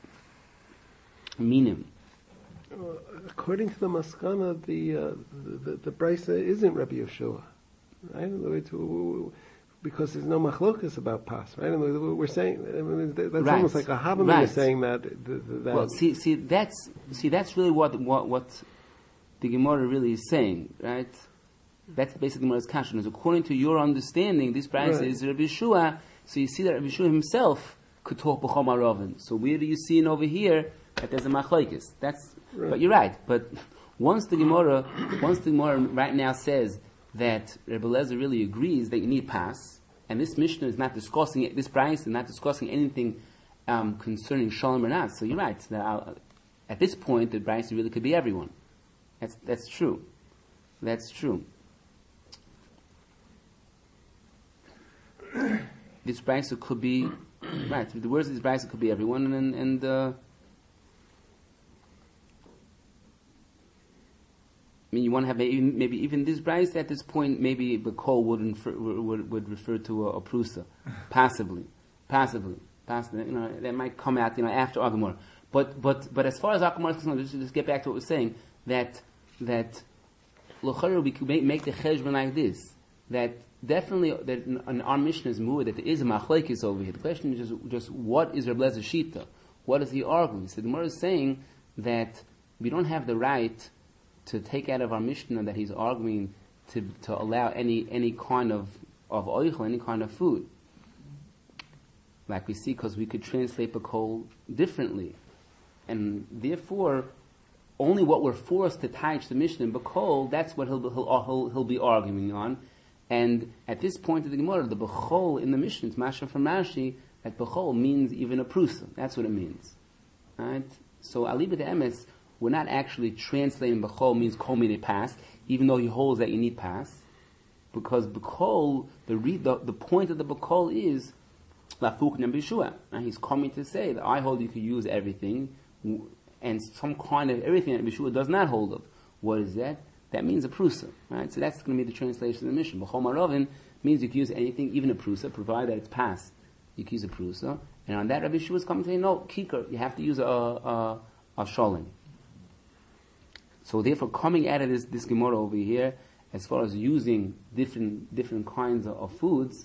Speaker 1: minim.
Speaker 5: Uh, according to the Maskana, the uh, the, the, the Brisa isn't Rabbi Yeshua, right? In other words, w- w- because there's no machlokas about pas, right? In other words, we're saying I mean, that's
Speaker 1: Right.
Speaker 5: almost like a Havamim
Speaker 1: Right.
Speaker 5: is saying that. that, that
Speaker 1: Well, see, see, that's see, that's really what what what the Gemara really is saying, right? That's basically Gemara's question. Is according to your understanding, this price
Speaker 5: Right.
Speaker 1: is Rabbi Yeshua. So you see that Rabbi Yeshua himself could talk b'chom aravin. So where do you see in over here that there's a machlokes? That's
Speaker 5: Right.
Speaker 1: But you're right. But once the Gemara, once the Gemara right now says that Rebbe Elazar really agrees that you need pas, and this Mishnah is not discussing it, this price is not discussing anything um, concerning shalom or not. So you're right. That I'll, at this point, the price really could be everyone. That's that's true. That's true. This price could be right. The words of this price could be everyone, and and. Uh, I mean, you want to have maybe, maybe even this price at this point, maybe the call would refer, would, would refer to a, a prusa, passively, passively, passively. You know, that might come out, you know, after Agamor. But but but as far as Agamor is concerned, let's just get back to what we're saying, that that l'chara we could make, make the cheshbon like this, that definitely that in our mission is more that there is a machlekes over here. The question is just just what is Rebbe Elazar shita? What is he arguing? So the Gemara is saying that we don't have the right to take out of our Mishnah that he's arguing to to allow any any kind of of oichel, any kind of food, like we see, because we could translate bakol differently, and therefore only what we're forced to touch the Mishnah in bakol, that's what he'll he'll, he'll he'll be arguing on. And at this point of the Gemara, the bakol in the Mishnah, it's Masha from Rashi, that bakol means even a prusa. That's what it means, right? So aliba de emes, we're not actually translating B'chol means kol mini pas, even though he holds that you need pas, because B'chol, the, re- the the point of the B'chol is lafuk nem b'shua. He's coming to say that I hold you can use everything, and some kind of everything that B'shua does not hold of. What is that? That means a prusa, right? So that's going to be the translation of the mission. B'chol maravin means you can use anything, even a prusa, provided that it's pas. You can use a prusa, and on that Rabbi Yeshua is coming to say, no, kikar, you have to use a a, a sholem. So therefore, coming out of this, this Gemara over here, as far as using different different kinds of, of foods,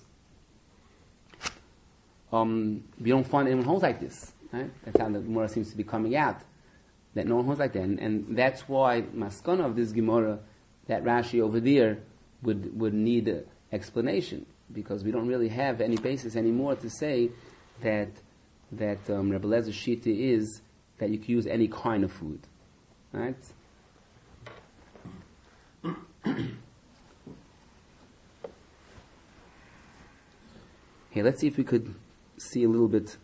Speaker 1: um, we don't find anyone holds like this. Right? That's how the Gemara seems to be coming out. That no one holds like that, and, and that's why maskana of this Gemara, that Rashi over there would would need an explanation, because we don't really have any basis anymore to say that that um, Rebbe Elazar's shita is that you can use any kind of food, right? Okay, let's see if we could see a little bit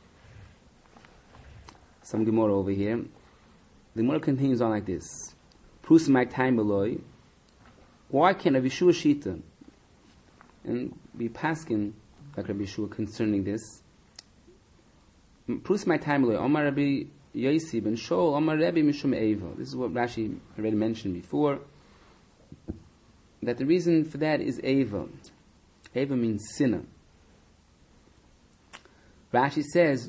Speaker 1: some Gemara over here. The Gemara continues on like this. Prus mak time beloy. Why can't Rabbi Yeshua Shita? And we paskin like Rabbi Yeshua concerning this. Prus mak time beloy. Omar Rabbi Yosi ben Shol. Omar Rabbi Mishum Eva. This is what Rashi already mentioned before. That the reason for that is Eva. Eva means sinner. Rashi says,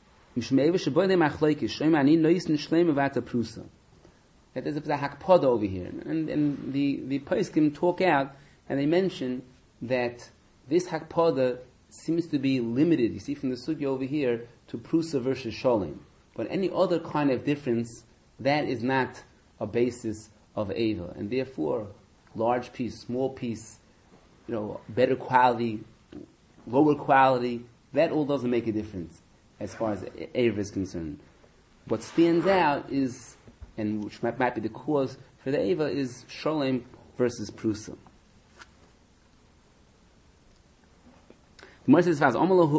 Speaker 1: that there's a hakpada over here. And, and the, the poskim talk out, and they mention that this hakpada seems to be limited, you see from the sugya over here, to prusa versus sholim. But any other kind of difference, that is not a basis of Eva. And therefore, large piece, small piece, you know, better quality, lower quality, that all doesn't make a difference as far as Eva is concerned. What stands out is, and which might, might be the cause for the Eva, is Sholem versus Prusa. The Gemara says,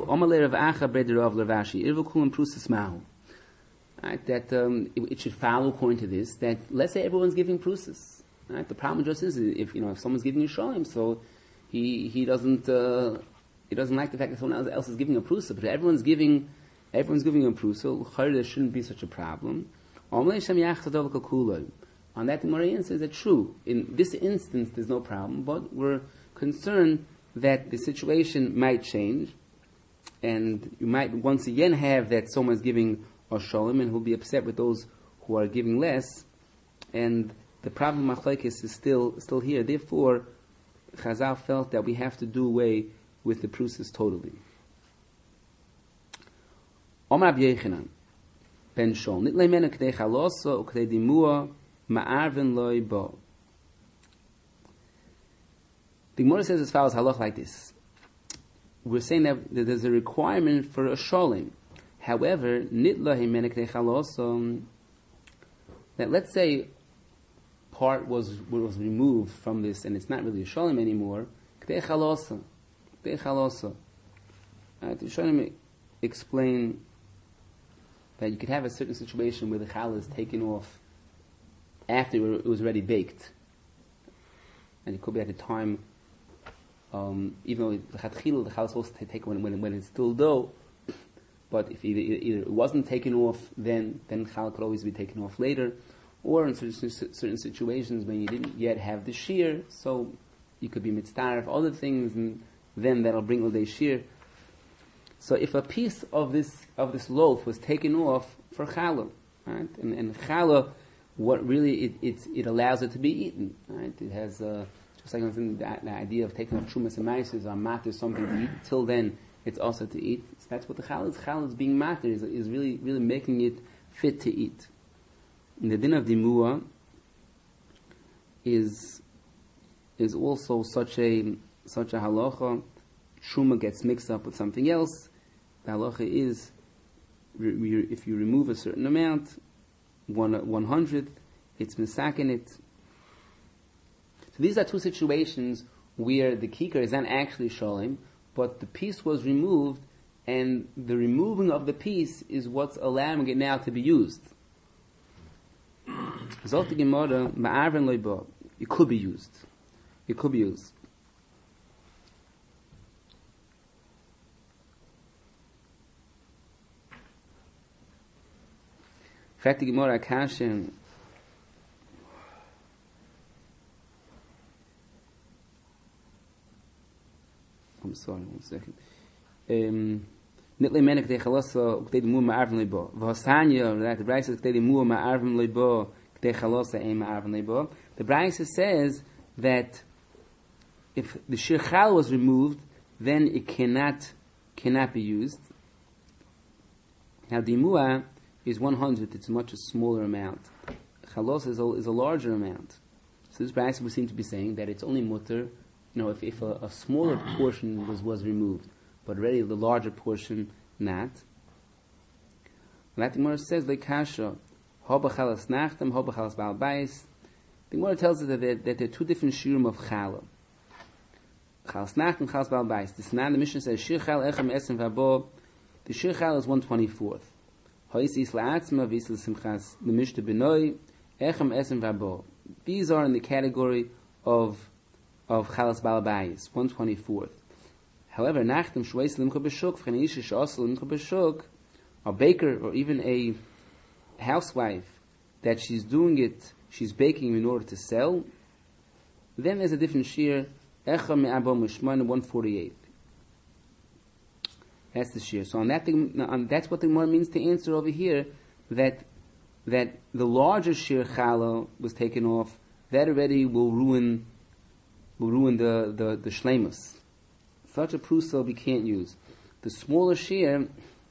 Speaker 1: right, that um, it, it should follow according to this, that let's say everyone's giving Prusas. Right? The problem just is, if you know, if someone's giving you Sholem, so he he doesn't uh, he doesn't like the fact that someone else is giving a Prusa, but everyone's giving everyone's giving a Prusa, there shouldn't be such a problem. On that, the Gemara says that true, in this instance there's no problem, but we're concerned that the situation might change, and you might once again have that someone's giving a Sholem, and who'll be upset with those who are giving less, and the problem of machlekes is still still here. Therefore, Chazal felt that we have to do away with the Prusas totally. Omar Rabbi Yochanan ben Shol nitlei mena k'dei chaloso u'k'dei dimua ma'arven loy bo. The Gemara says as follows halach like this. We're saying that there's a requirement for a sholim. However, nitlei mena k'dei chaloso, that let's say part was was removed from this and it's not really a sholim anymore. K'dei chaloso, k'dei chaloso. Right, the sholim explain that you could have a certain situation where the challah is taken off after it was already baked. And it could be at a time, um, even though the chatchil, the challah is supposed to take when, when, when it's still dough, but if either, either it wasn't taken off then, then challah could always be taken off later, or in certain, certain situations when you didn't yet have the shear, so you could be mitzvah of other things, and then that'll bring all day shear. So if a piece of this of this loaf was taken off for challah, right, and, and challah, what really it, it it allows it to be eaten, right? It has uh, just like the, the idea of taking off trumas and maises or matter something to eat. Till then, it's also to eat. So that's what the challah is. Challah is being matter is, is really really making it fit to eat. In the din of dimua is is also such a such a halacha. Truma gets mixed up with something else. The halacha is, re, re, if you remove a certain amount, one one hundredth, it's misakin it. So these are two situations where the kikar is not actually sholim, but the piece was removed, and the removing of the piece is what's allowing it now to be used. Zot the Gemara, ma'arven loiba, it could be used. It could be used. In fact, the Gemara Akashin, I'm sorry, one second. Nitlei menek k'dei chalosa k'dei dimua ma'arvim leibo. V'hasanya, that the Brisa says k'dei dimua ma'arvim leibo k'dei chalosa ein ma'arvim leibo. The Brisa says that if the shir chal was removed, then it cannot cannot be used. Now dimua is one hundred, it's a much a smaller amount. Chalos is a, is a larger amount. So this Brisa would seem to be saying that it's only mutter, you know, if, if a, a smaller portion was, was removed, but already the larger portion not. That the Gemara says, Lekasha, Hoba chalas nachtem, Hoba chalas baal bayis. The Gemara tells us that there, that there are two different shirim of challah. Chalas Nacht and Chalas Baal Bais. This now the Mishnah says Shir Chal Echem Esen Vabo. The Shir Chal is one twenty-fourth. Ha'is Is La'atzma V'is L'Simchas the Mishnah Benoi Echem Esen Vabo. These are in the category of of Chalas Baal Bais, one twenty-fourth. However, Nachtem Shweis Limcha B'Shuk V'chen Ish Sh'Asel Limcha B'Shuk, a baker or even a housewife that she's doing it, she's baking in order to sell, then there's a different shear. Echa me'abo mishman one forty-eight. That's the shear. So on that thing, on, that's what the Gemara means to answer over here, that that the larger shear chala was taken off. That already will ruin will ruin the the the shleimus. Such a prusa we can't use. The smaller shear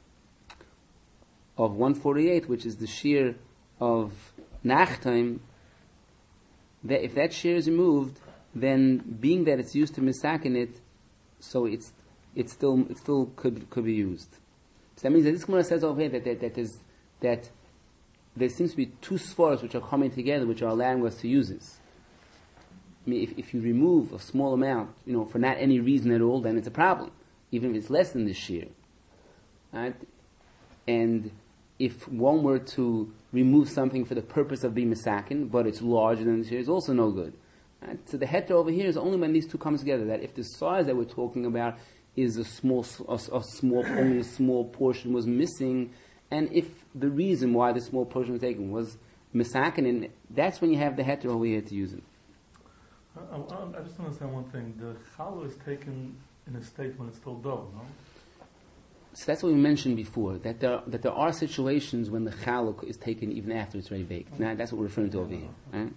Speaker 1: of one forty-eight, which is the shear of nachtaim, that if that shear is removed, then being that it's used to misakin it, so it's it still it still could could be used. So that means that this Gemara says over here that that that, is, that there seems to be two svaras which are coming together, which are allowing us to use this. I mean, if, if you remove a small amount, you know, for not any reason at all, then it's a problem, even if it's less than this shear. Right? And if one were to remove something for the purpose of being misakin, but it's larger than the shear, it's also no good. Right? So the heter over here is only when these two come together. That if the size that we're talking about is a small, a, a small, only a small portion was missing, and if the reason why the small portion was taken was misakin, and that's when you have the heter over here to use it.
Speaker 2: I, I, I just want to say one thing. The challah is taken in a state when it's still dough, no?
Speaker 1: So that's what we mentioned before, that there that there are situations when the challah is taken even after it's already baked. Okay. Now that's what we're referring to over here. Right?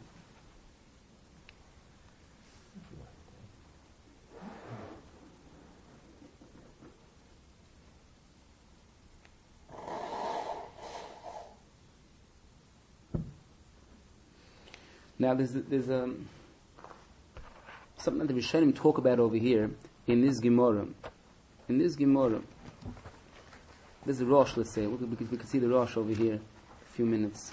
Speaker 1: Now there's there's a um, something that the Rishonim talk about over here in this Gemara. In this Gemara, there's a Rosh. Let's say we can, we can see the Rosh over here. A few minutes.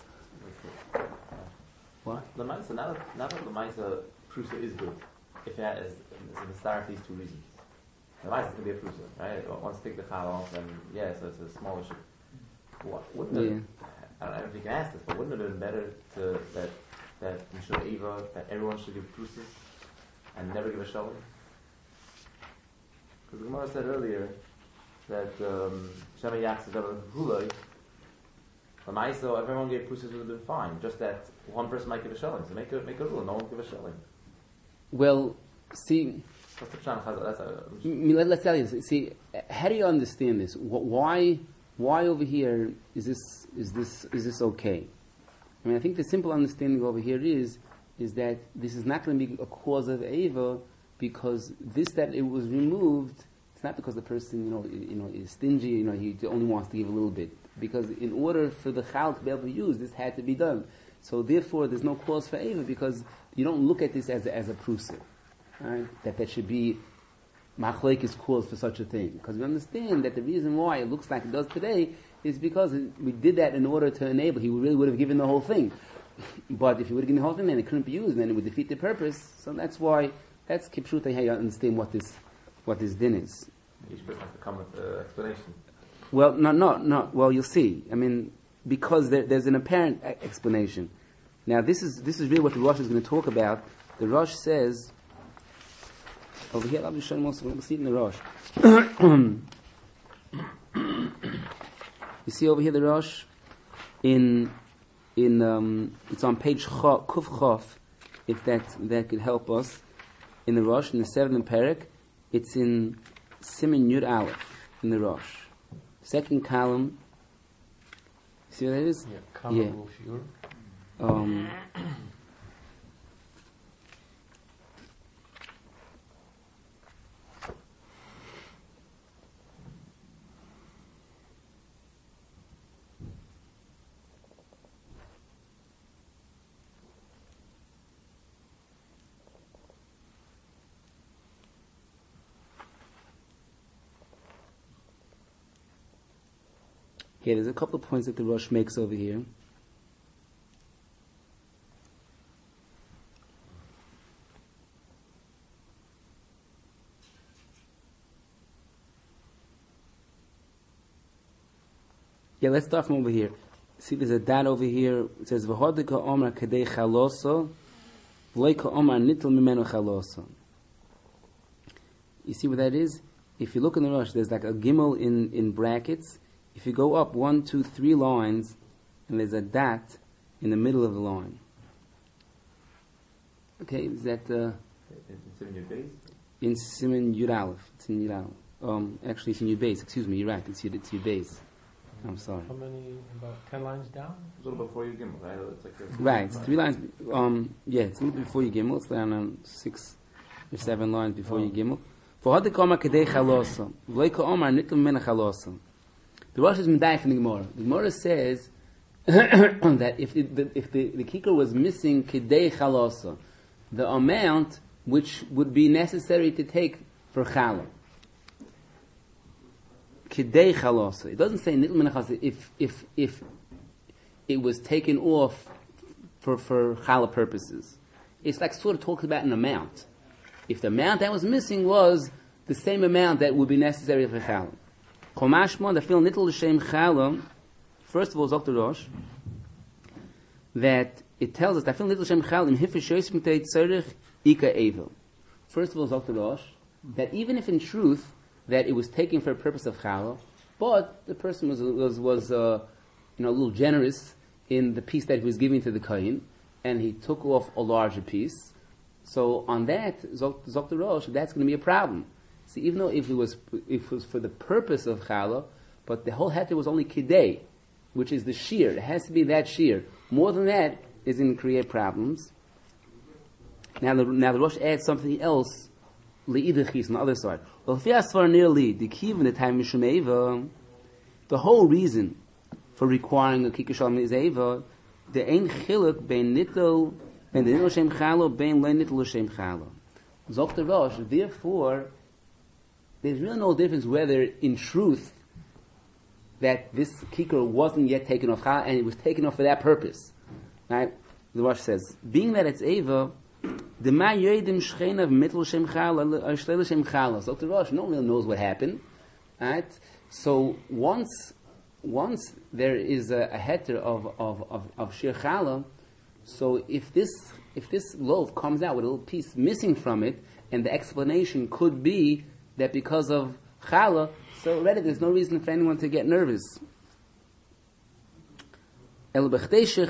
Speaker 1: What?
Speaker 4: The Maisa, not that, not that the Maisa Prusa is good. If it has, it's a start these two reasons. The Maisa can be a Prusa, right? Once take the Chal off, and yeah, so it's a small issue. What wouldn't
Speaker 1: Yeah.
Speaker 4: it? I don't know if you can ask this, but wouldn't it have been better to that that Mishra Eva, that everyone should give Prusas and never give a Shalom? Because the Gemara said earlier that Shema Yaks is over Huloi. The Maisa, everyone gave Prusas would have been fine. Just that one person might give a Shalom. So make a make a rule. No one give a Shalom.
Speaker 1: Well, see,
Speaker 4: That's the Pshan Chazal. That's a.
Speaker 1: I mean, let, let's tell you this. See, how do you understand this? Wh- Why, why over here is this is this is this okay? I mean, I think the simple understanding over here is is that this is not going to be a cause of Eva because this that it was removed. It's not because the person you know you know is stingy. You know, he only wants to give a little bit. Because in order for the chal to be able to use, this had to be done. So therefore, there's no cause for Eva because you don't look at this as a, as a prusa. Right? That there should be machlekes cause for such a thing. Because we understand that the reason why it looks like it does today is because it, we did that in order to enable. He really would have given the whole thing. But if he would have given the whole thing, then it couldn't be used, and then it would defeat the purpose. So that's why, that's kipshuta, how you understand what this, what this din is.
Speaker 4: Each person has to come with an explanation.
Speaker 1: Well, no, no, no. Well, you'll see. I mean, because there, there's an apparent e- explanation. Now, this is this is really what the Rosh is going to talk about. The Rosh says over here. I'll be showing also. We'll see it in the Rosh. You see over here the Rosh in in um, it's on page Kuf Chof. If that that could help us in the Rosh in the seventh parak, it's in Siman Yud Aleph in the Rosh. Second column. See what that is?
Speaker 3: Yeah, column
Speaker 1: Yeah.
Speaker 3: Rufur.
Speaker 1: Um, Yeah, there's a couple of points that the Rosh makes over here. Yeah, let's start from over here. See, there's a dot over here. It says, V'hodika omar kadei chaloso, v'loika omar nitel mimenu chaloso. You see what that is? If you look in the Rosh, there's like a gimel in, in brackets. If you go up one, two, three lines, and there's a dot in the middle of the line. Okay, is that uh,
Speaker 4: It's in your base?
Speaker 1: in Siman Yud Aleph? It's in Yud Aleph. Um, actually, it's in your base. Excuse me, you're right. It's your, it's your base. I'm sorry.
Speaker 3: How many? About ten lines down?
Speaker 4: A little before you gimel, right? It's like a,
Speaker 1: Right, it's three lines. Um, yeah, it's a little before you gimel. It's down on six or seven lines before you gimel. For hadik omar kedei chalosa, v'loika omar nitel mimenu chalosa. The Rosh is medayik from the Gemara. The Gemara says that if the, the, if the, the kikar was missing kedei chalosa, the amount which would be necessary to take for challah. Kedei chalosa. It doesn't say nitel mimenu chalosa if if if it was taken off for for challah purposes. It's like sort of talks about an amount. If the amount that was missing was the same amount that would be necessary for challah. Chomashma, the fil nitel l'shem challah. First of all, Doctor Rosh, that it tells us that fil nitel l'shem challah im hifish yosim tei tzarich ika evil. First of all, Doctor Rosh, that even if in truth that it was taken for a purpose of challah, but the person was was was uh, you know a little generous in the piece that he was giving to the kohen, and he took off a larger piece. So on that, Zok the Rosh, that's going to be a problem. See, even though if it was if it was for the purpose of challah, but the whole heter was only kidei, which is the shear. It has to be that shear. More than that is going to create problems. Now the now the Rosh adds something else. Leidachis on the other side. Well, if you ask for nearly the kivin the time mishumeva, the whole reason for requiring a kikar shalom is eva. The ein chiluk bein nitel. And the nitel l'shem chalo bein le nitel l'shem chalo. Zok the Rosh, therefore, there's really no difference whether, in truth, that this kikar wasn't yet taken off chalo and it was taken off for that purpose. Right? The Rosh says, being that it's eva, the ma yodim shchenav mitel l'shem chalo shle l'shem chalo. Zok the Rosh, no one really knows what happened. Right? So once, once there is a, a heter of of of, of shir chalo. So if this if this loaf comes out with a little piece missing from it, and the explanation could be that because of challah, so already there's no reason for anyone to get nervous. Alright,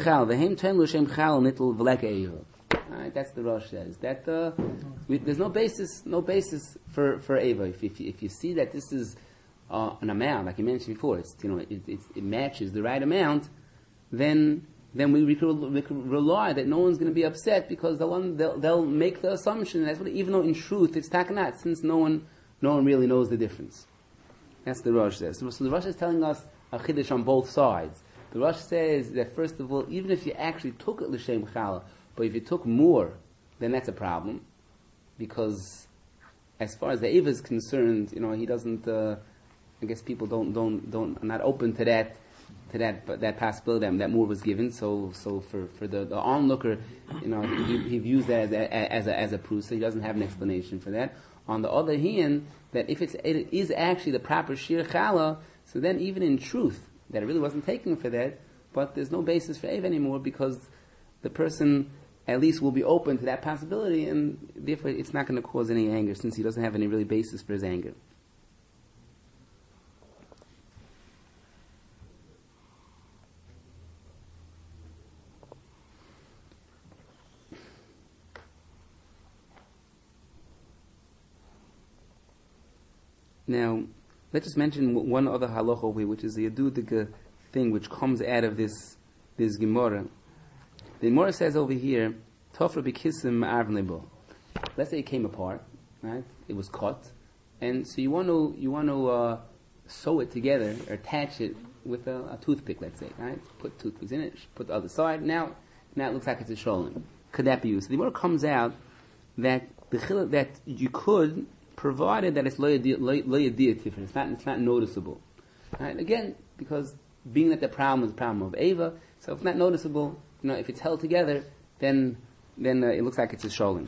Speaker 1: that's the Rosh says. That uh, we, there's no basis no basis for for eva. If if you, if you see that this is uh, an amount, like you mentioned before, it's you know it, it, it matches the right amount, then. Then we, we, could, we could rely that no one's going to be upset because they'll, they'll, they'll make the assumption that's what, even though in truth it's takanat, since no one no one really knows the difference. That's the Rosh says. So, so the Rosh is telling us a chiddush on both sides. The Rosh says that first of all, even if you actually took it l'shem challah, but if you took more, then that's a problem, because as far as the Eva is concerned, you know he doesn't. Uh, I guess people don't don't don't are not open to that. To that that possibility that, that more was given, so so for, for the, the onlooker, you know, he, he views that as a, as a as a proof, so he doesn't have an explanation for that. On the other hand, that if it's it is actually the proper shir challah, so then even in truth that it really wasn't taken for that, but there's no basis for Ev anymore because the person at least will be open to that possibility, and therefore it's not going to cause any anger since he doesn't have any really basis for his anger. Now, let's just mention one other halacha over here, which is the yadudiga thing which comes out of this this Gemara. The Gemara says over here, Tofra b'kisim ma'arvin lebo. Let's say it came apart, right? It was cut, and so you want to you want to uh, sew it together or attach it with a, a toothpick, let's say, right? Put toothpicks in it, put the other side. Now, now it looks like it's a sholem. Could that be used? So the Gemara comes out that the chila, that you could. Provided that it's lo yadiyah, it's not it's not noticeable. Right? Again, because being that the problem is the problem of Eva, so if it's not noticeable, you know, if it's held together, then then uh, it looks like it's a sholem.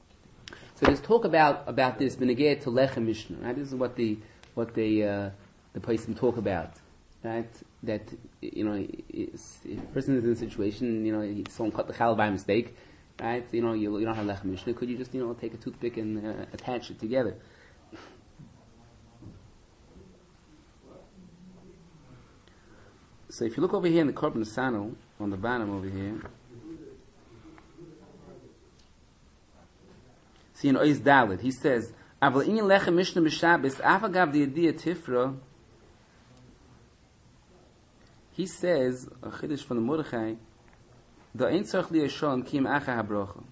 Speaker 1: So there's talk about about this beneged to lechem mishnah. Right? This is what the what the uh, the person talk about, right? That, you know, if a person is in a situation, you know, he- someone cut the challah by mistake, right? You know, you, you don't have lechem mishnah. Could you just, you know, take a toothpick and uh, attach it together? So if you look over here in the Korban Sano, on the bottom over here, see in Ois Dalet, he says, Aval inyan lechem mishnah b'Shabbos, afagav the idea tifra. He says, a chiddush from the Mordechai, the ein tzarich liyashon kim acha habrocha.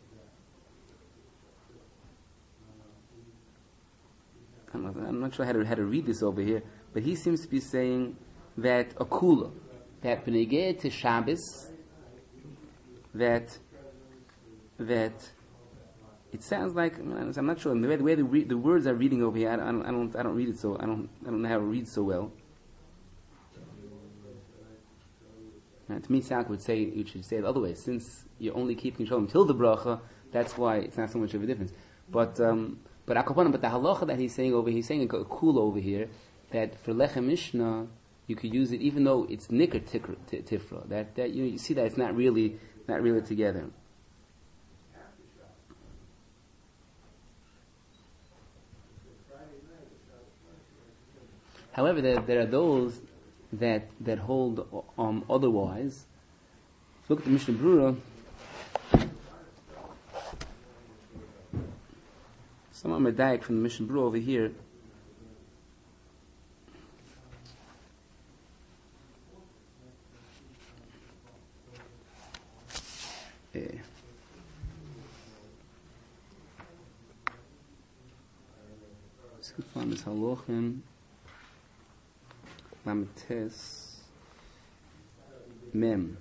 Speaker 1: I'm not, I'm not sure how to, how to read this over here, but he seems to be saying that a kula, that b'negei to Shabbos, that that it sounds like, I'm not sure the way the, way the, re- the words are reading over here. I don't, I don't I don't read it so I don't I don't know how to read so well. And to me, Tzak would say you should say it the other way. Since you're only keeping shalom till the bracha, that's why it's not so much of a difference. But um, but akaponim, but the halacha that he's saying over, he's saying a kula over here, that for lechem mishnah you could use it even though it's nicker tifra. That that you know, you see that it's not really not really together. However, there, there are those that that hold um, otherwise. Look at the Mishnah Brura. Some of Medayik from the Mishnah Brura over here. Uh, let's find this halochin. Lamites Mem.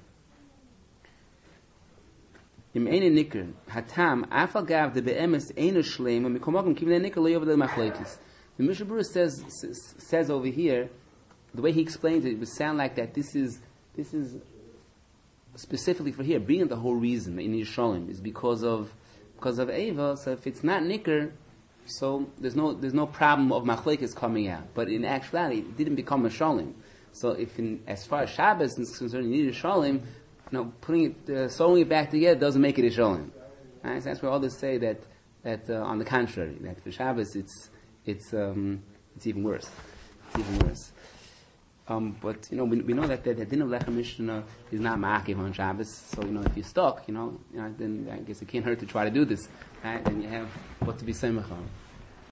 Speaker 1: Im eine Nicker Hatam Afal Gav the Beemes eine Shleim and Mikomagim Kim the Nicker lay over the Machlekes. The Mishnah Berurah says says over here, the way he explains it, it would sound like that this is this is specifically for here, being the whole reason in Yishalim is because of because of Eva. So if it's not Nicker, so there's no there's no problem of machlekes coming out. But in actuality, it didn't become a shalim. So if in, as far as Shabbos is concerned, you need a shalim, you know, putting it, uh, sewing it back together doesn't make it a shalim. Right? So that's why others say that that uh, on the contrary, that for Shabbos it's it's um, it's even worse. It's even worse. Um, but you know, we, we know that the, the din of lechem mishnah is not ma'akev on Shabbos. So you know, if you're stuck, you know, you know, then I guess it can't hurt to try to do this. Right? Then you have what to be semach on.